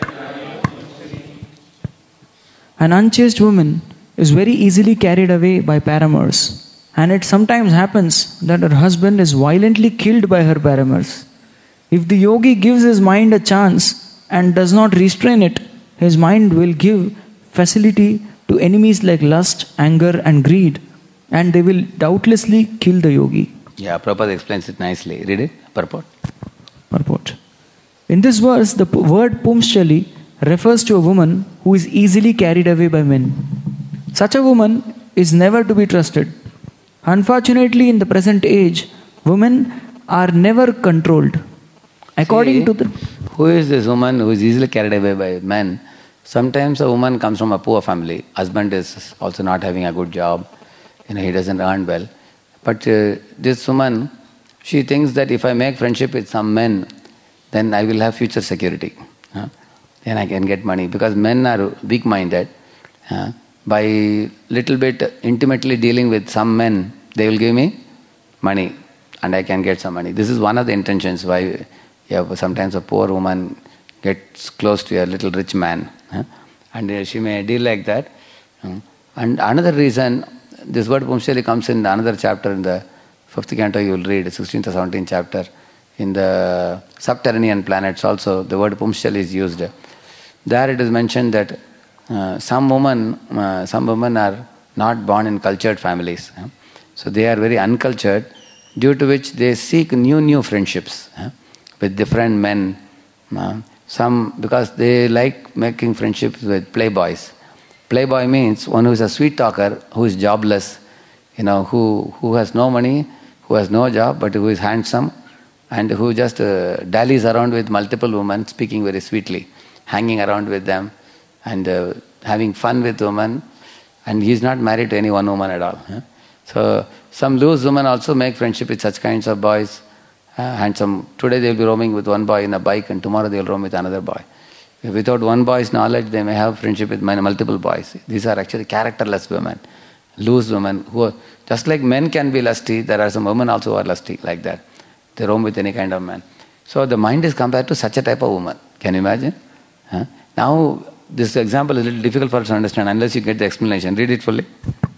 An unchaste woman is very easily carried away by paramours, and it sometimes happens that her husband is violently killed by her paramours. If the yogi gives his mind a chance and does not restrain it, his mind will give facility to enemies like lust, anger and greed, and they will doubtlessly kill the yogi. Yeah, Prabhupada explains it nicely. Read it, purport. Purport. In this verse, the p- word pumshali refers to a woman who is easily carried away by men. Such a woman is never to be trusted. Unfortunately, in the present age, women are never controlled. According See, to the... who is this woman who is easily carried away by men? Sometimes a woman comes from a poor family. Husband is also not having a good job. You know, he doesn't earn well. But uh, this woman, she thinks that if I make friendship with some men, then I will have future security. Huh? Then I can get money. Because men are weak-minded. Huh? By little bit intimately dealing with some men, they will give me money and I can get some money. This is one of the intentions why you have sometimes a poor woman gets close to a little rich man. Huh? And uh, she may deal like that. Uh, and another reason, this word Pumshali comes in another chapter in the fifth canto, you will read, sixteenth or seventeenth chapter. In the subterranean planets also, the word Pumshali is used. There it is mentioned that uh, some women, uh, some women are not born in cultured families. Huh? So they are very uncultured, due to which they seek new, new friendships huh? with different men. Uh, some, because they like making friendships with playboys. Playboy means one who is a sweet talker, who is jobless, you know, who, who has no money, who has no job, but who is handsome, and who just uh, dallies around with multiple women, speaking very sweetly, hanging around with them, and uh, having fun with women, and he is not married to any one woman at all. Huh? So some loose women also make friendship with such kinds of boys, uh, handsome. Today they will be roaming with one boy in a bike, and tomorrow they will roam with another boy. Without one boy's knowledge, they may have friendship with multiple boys. These are actually characterless women, loose women, who are, just like men can be lusty, there are some women also who are lusty like that. They roam with any kind of man. So the mind is compared to such a type of woman. Can you imagine? Huh? Now, this example is a little difficult for us to understand unless you get the explanation. Read it fully.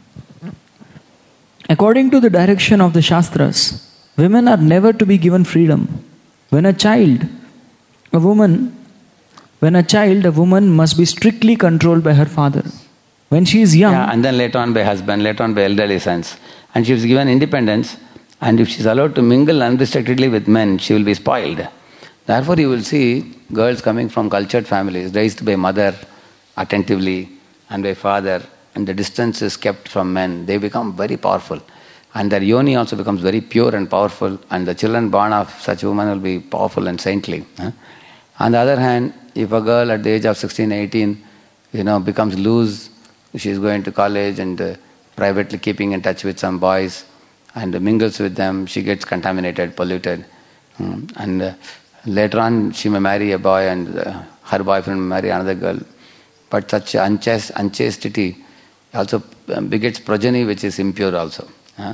According to the direction of the Shastras, women are never to be given freedom. When a child, a woman, when a child, a woman must be strictly controlled by her father. When she is young... Yeah, and then later on by husband, later on by elderly sons. And she is given independence, and if she is allowed to mingle unrestrictedly with men, she will be spoiled. Therefore, you will see girls coming from cultured families, raised by mother attentively, and by father, and the distance is kept from men. They become very powerful. And their yoni also becomes very pure and powerful, and the children born of such women will be powerful and saintly. Huh? On the other hand, if a girl at the age of sixteen, eighteen, you know, becomes loose, she is going to college and uh, privately keeping in touch with some boys and mingles with them, she gets contaminated, polluted. Hmm. And uh, later on, she may marry a boy and uh, her boyfriend may marry another girl. But such unchaste, unchastity also begets progeny which is impure also. Huh?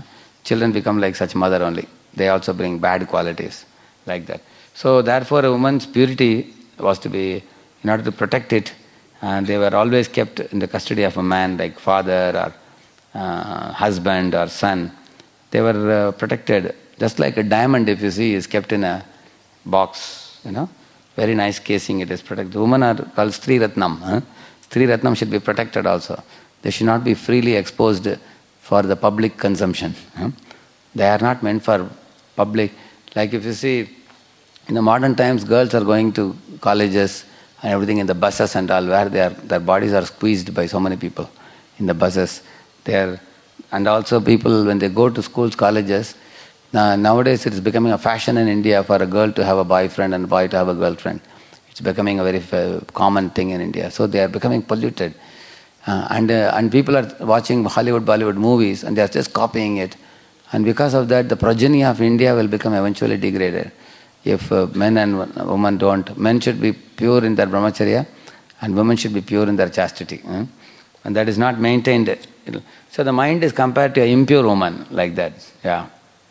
children become like such mother only. They also bring bad qualities like that. So therefore a woman's purity was to be, in order to protect it, and they were always kept in the custody of a man like father or uh, husband or son. They were uh, protected, just like a diamond, if you see, is kept in a box, you know, very nice casing, it is protected. Women are called Stri Ratnam. Huh? Stri Ratnam should be protected also. They should not be freely exposed for the public consumption. Huh? They are not meant for public. Like if you see, in the modern times, girls are going to colleges and everything in the buses and all, where they are, their bodies are squeezed by so many people in the buses. They are, and also people, when they go to schools, colleges, now, nowadays it is becoming a fashion in India for a girl to have a boyfriend and a boy to have a girlfriend. It's becoming a very uh, common thing in India. So they are becoming polluted. Uh, and uh, and people are watching Hollywood, Bollywood movies and they are just copying it. And because of that, the progeny of India will become eventually degraded. If uh, men and women don't, men should be pure in their brahmacharya and women should be pure in their chastity. Hmm? And that is not maintained. So the mind is compared to an impure woman, like that. Yeah.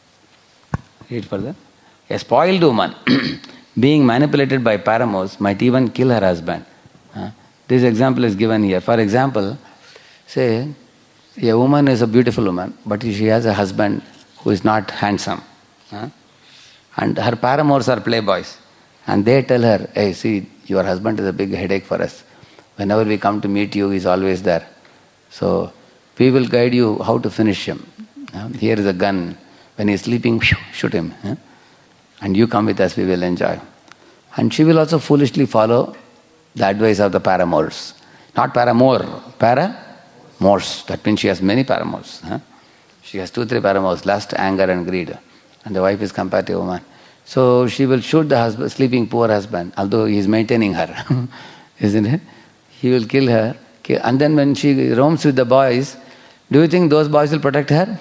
Read further. A spoiled woman, being manipulated by paramours, might even kill her husband. Uh, this example is given here. For example, say a woman is a beautiful woman, but she has a husband who is not handsome. Uh, and her paramours are playboys. And they tell her, hey, see, your husband is a big headache for us. Whenever we come to meet you, he's always there. So we will guide you how to finish him. Uh, here is a gun. When he is sleeping, shoot him. Eh? And you come with us, we will enjoy. And she will also foolishly follow the advice of the paramours. Not paramour, paramours. That means she has many paramours. Eh? She has two, three paramours, lust, anger and greed. And the wife is compared to a woman. So she will shoot the husband, sleeping poor husband, although he is maintaining her. Isn't it? He will kill her. And then when she roams with the boys, do you think those boys will protect her?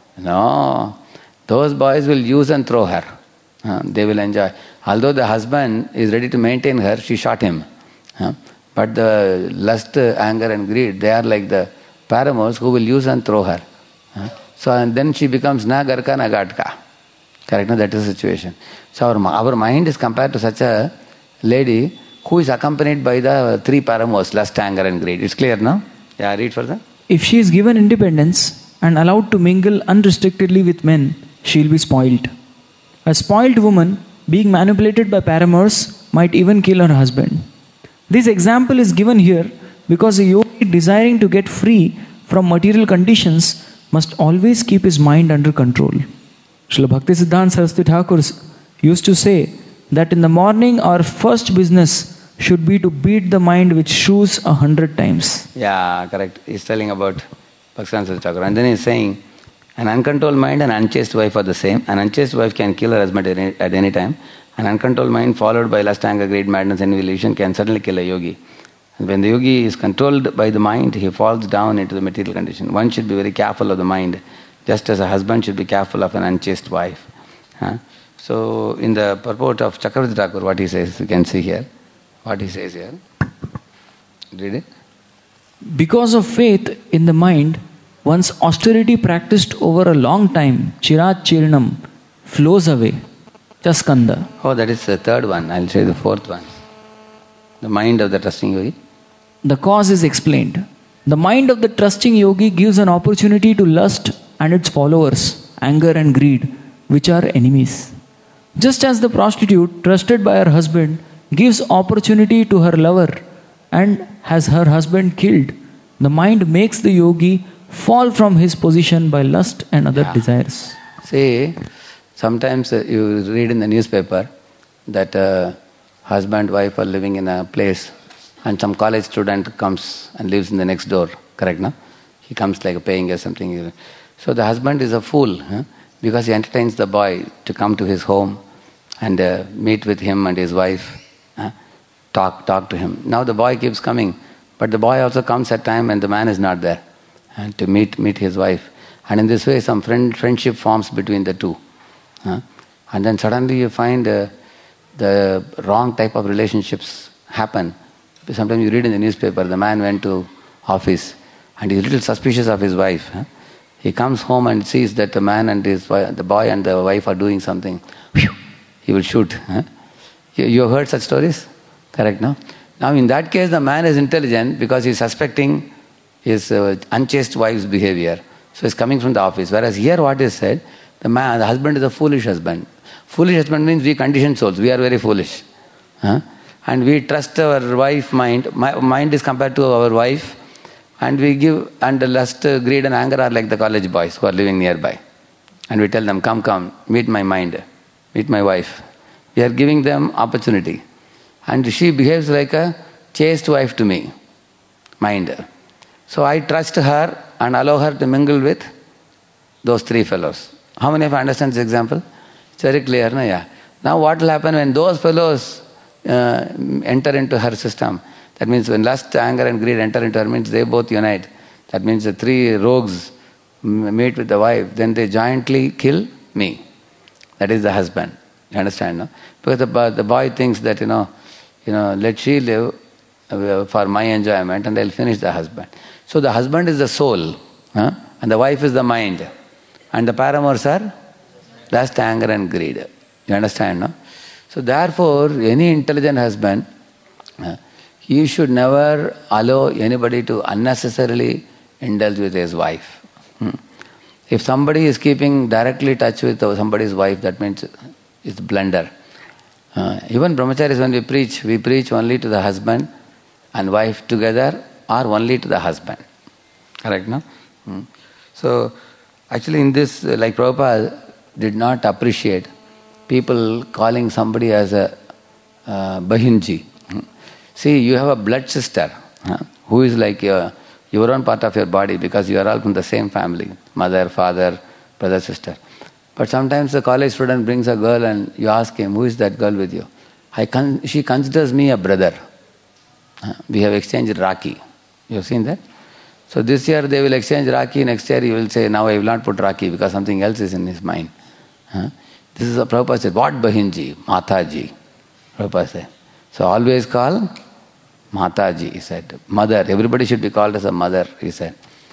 No. Those boys will use and throw her. Uh, they will enjoy. Although the husband is ready to maintain her, she shot him. Uh, but the lust, anger and greed, they are like the paramours who will use and throw her. Uh, so and then she becomes na garka na gatka. Correct? No? That is the situation. So our, our mind is compared to such a lady who is accompanied by the three paramours, lust, anger and greed. It's clear now? Yeah, read further. If she is given independence and allowed to mingle unrestrictedly with men, she will be spoiled. A spoiled woman, being manipulated by paramours, might even kill her husband. This example is given here because a yogi desiring to get free from material conditions must always keep his mind under control. Srila Bhaktisiddhanta Saraswati Thakur used to say that in the morning our first business should be to beat the mind with shoes a hundred times. Yeah, correct. He's telling about Bhaktisiddhanta Saraswati Thakur. And then he's saying, an uncontrolled mind and unchaste wife are the same. An unchaste wife can kill her husband at any, at any time. An uncontrolled mind followed by lust, anger, greed, madness and illusion can certainly kill a yogi. And when the yogi is controlled by the mind, he falls down into the material condition. One should be very careful of the mind, just as a husband should be careful of an unchaste wife. Huh? So in the purport of Chakravarti Thakur, what he says, you can see here. What he says here. Read it. Because of faith in the mind, one's austerity practiced over a long time, chirat chirinam, flows away. Chaskanda. Oh, that is the third one. I'll say the fourth one. The mind of the trusting yogi. The cause is explained. The mind of the trusting yogi gives an opportunity to lust and its followers, anger and greed, which are enemies. Just as the prostitute, trusted by her husband, gives opportunity to her lover and has her husband killed, the mind makes the yogi fall from his position by lust and other yeah. desires. See, sometimes uh, you read in the newspaper that uh, husband, wife are living in a place and some college student comes and lives in the next door. Correct, no? He comes like paying or something. So the husband is a fool huh? because he entertains the boy to come to his home and uh, meet with him and his wife, huh? talk talk to him. Now the boy keeps coming, but the boy also comes at time when the man is not there. And to meet meet his wife. And in this way some friend friendship forms between the two. Huh? And then suddenly you find uh, the wrong type of relationships happen. Sometimes you read in the newspaper, the man went to office and he's a little suspicious of his wife. Huh? He comes home and sees that the man and his wife, the boy and the wife are doing something. Whew, he will shoot. Huh? You, you have heard such stories? Correct, no? Now in that case, the man is intelligent because he is suspecting his uh, unchaste wife's behavior. So he's coming from the office. Whereas here what is said, the man, the husband is a foolish husband. Foolish husband means we conditioned souls. We are very foolish. Huh? And we trust our wife mind. My, mind is compared to our wife. And we give, and the lust, uh, greed and anger are like the college boys who are living nearby. And we tell them, come, come, meet my mind, meet my wife. We are giving them opportunity. And she behaves like a chaste wife to me, mind. So I trust her and allow her to mingle with those three fellows. How many of you understand this example? It's very clear, no? Yeah. Now what will happen when those fellows uh, enter into her system? That means when lust, anger and greed enter into her, means they both unite. That means the three rogues meet with the wife, then they jointly kill me. That is the husband. You understand, no? Because the, the boy thinks that, you know, you know, let she live for my enjoyment and they'll finish the husband. So the husband is the soul, huh? And the wife is the mind. And the paramours are lust, anger and greed. You understand, no? So therefore, any intelligent husband, uh, he should never allow anybody to unnecessarily indulge with his wife. Hmm. If somebody is keeping directly touch with somebody's wife, that means it's blunder. Uh, even brahmacharis, when we preach, we preach only to the husband and wife together or only to the husband. Correct, no? Hmm. So, actually in this, like Prabhupada did not appreciate people calling somebody as a uh, Bahinji. Hmm. See, you have a blood sister huh, who is like your, your own part of your body because you are all from the same family, mother, father, brother, sister. But sometimes the college student brings a girl and you ask him, who is that girl with you? I con- she considers me a brother. Uh, we have exchanged Rakhi. You have seen that? So this year they will exchange Rakhi, next year he will say, now I will not put Rakhi because something else is in his mind. Huh? This is what Prabhupada said, what Bahinji? Mataji. Prabhupada said. So always call Mataji, he said. Mother, everybody should be called as a mother, he said.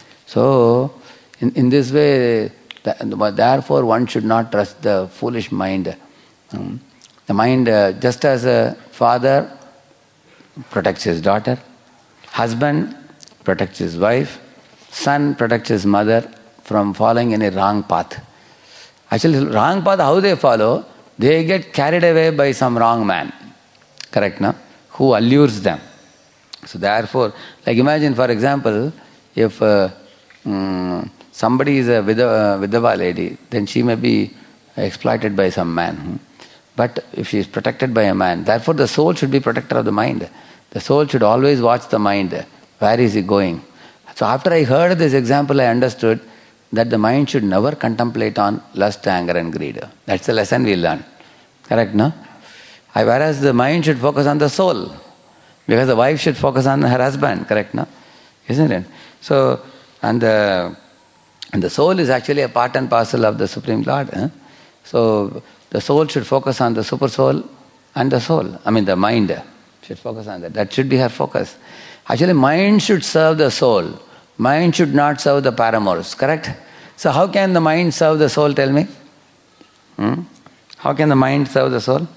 So, in, in this way, therefore one should not trust the foolish mind. Um, the mind, uh, just as a father protects his daughter, husband protects his wife, son protects his mother from following any wrong path. Actually, wrong path, how they follow? They get carried away by some wrong man. Correct, no? Who allures them. So therefore, like imagine for example, if uh, um, somebody is a vidava, vidava lady, then she may be exploited by some man. Hmm? But if she is protected by a man, therefore the soul should be protector of the mind. The soul should always watch the mind. Where is he going? So after I heard this example, I understood that the mind should never contemplate on lust, anger and greed. That's the lesson we learn. Correct, no? I, whereas the mind should focus on the soul. Because the wife should focus on her husband, correct, no? Isn't it? So, and the, and the soul is actually a part and parcel of the Supreme Lord. Eh? So, the soul should focus on the super soul and the soul. I mean, the mind should focus on that. That should be her focus. Actually, mind should serve the soul. Mind should not serve the paramours, correct? So, how can the mind serve the soul, tell me? Hmm? How can the mind serve the soul?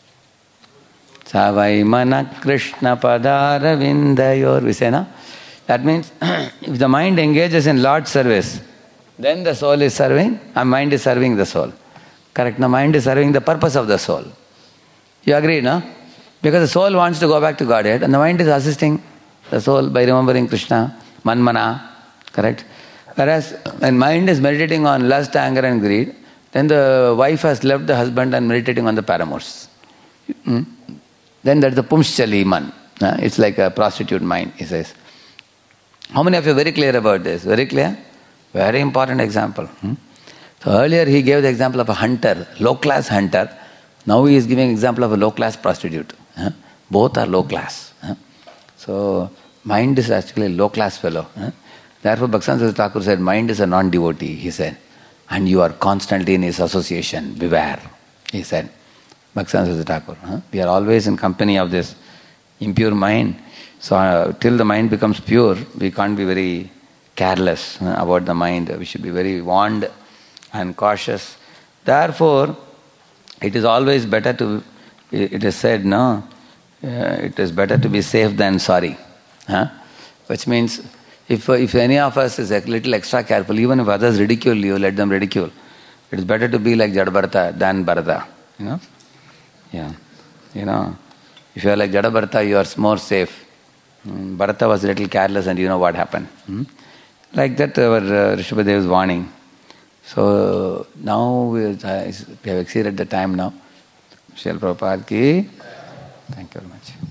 Savai mana Krishna padara vindayor. We say, no? That means, if the mind engages in Lord's service, then the soul is serving, and mind is serving the soul. Correct? The mind is serving the purpose of the soul. You agree, no? Because the soul wants to go back to Godhead, and the mind is assisting the soul by remembering Krishna, manmana. Correct? Whereas, when mind is meditating on lust, anger and greed, then the wife has left the husband and meditating on the paramours. Hmm? Then that's the pumschali man. Uh, it's like a prostitute mind, he says. How many of you are very clear about this? Very clear? Very important example. Hmm? So earlier he gave the example of a hunter, low-class hunter. Now he is giving example of a low-class prostitute. Huh? Both are low-class. Huh? So mind is actually a low-class fellow. Huh? Therefore Bhaktivedanta Thakur said, mind is a non-devotee, he said. And you are constantly in his association. Beware, he said. Bhaktivedanta Thakur. Huh? We are always in company of this impure mind. So uh, till the mind becomes pure, we can't be very careless uh, about the mind. We should be very warned and cautious. Therefore, it is always better to, it is said, no, uh, it is better to be safe than sorry. Huh? Which means, if if any of us is a little extra careful, even if others ridicule you, let them ridicule. It is better to be like Jadabharata than Bharata. You know? Yeah. You know, if you are like Jadabharata, you are more safe. Mm, Bharata was a little careless and you know what happened. Mm? Like that our uh, Rishabhadev is warning. So now we, uh, we have exceeded the time now. Srila Prabhupada ki. Thank you very much.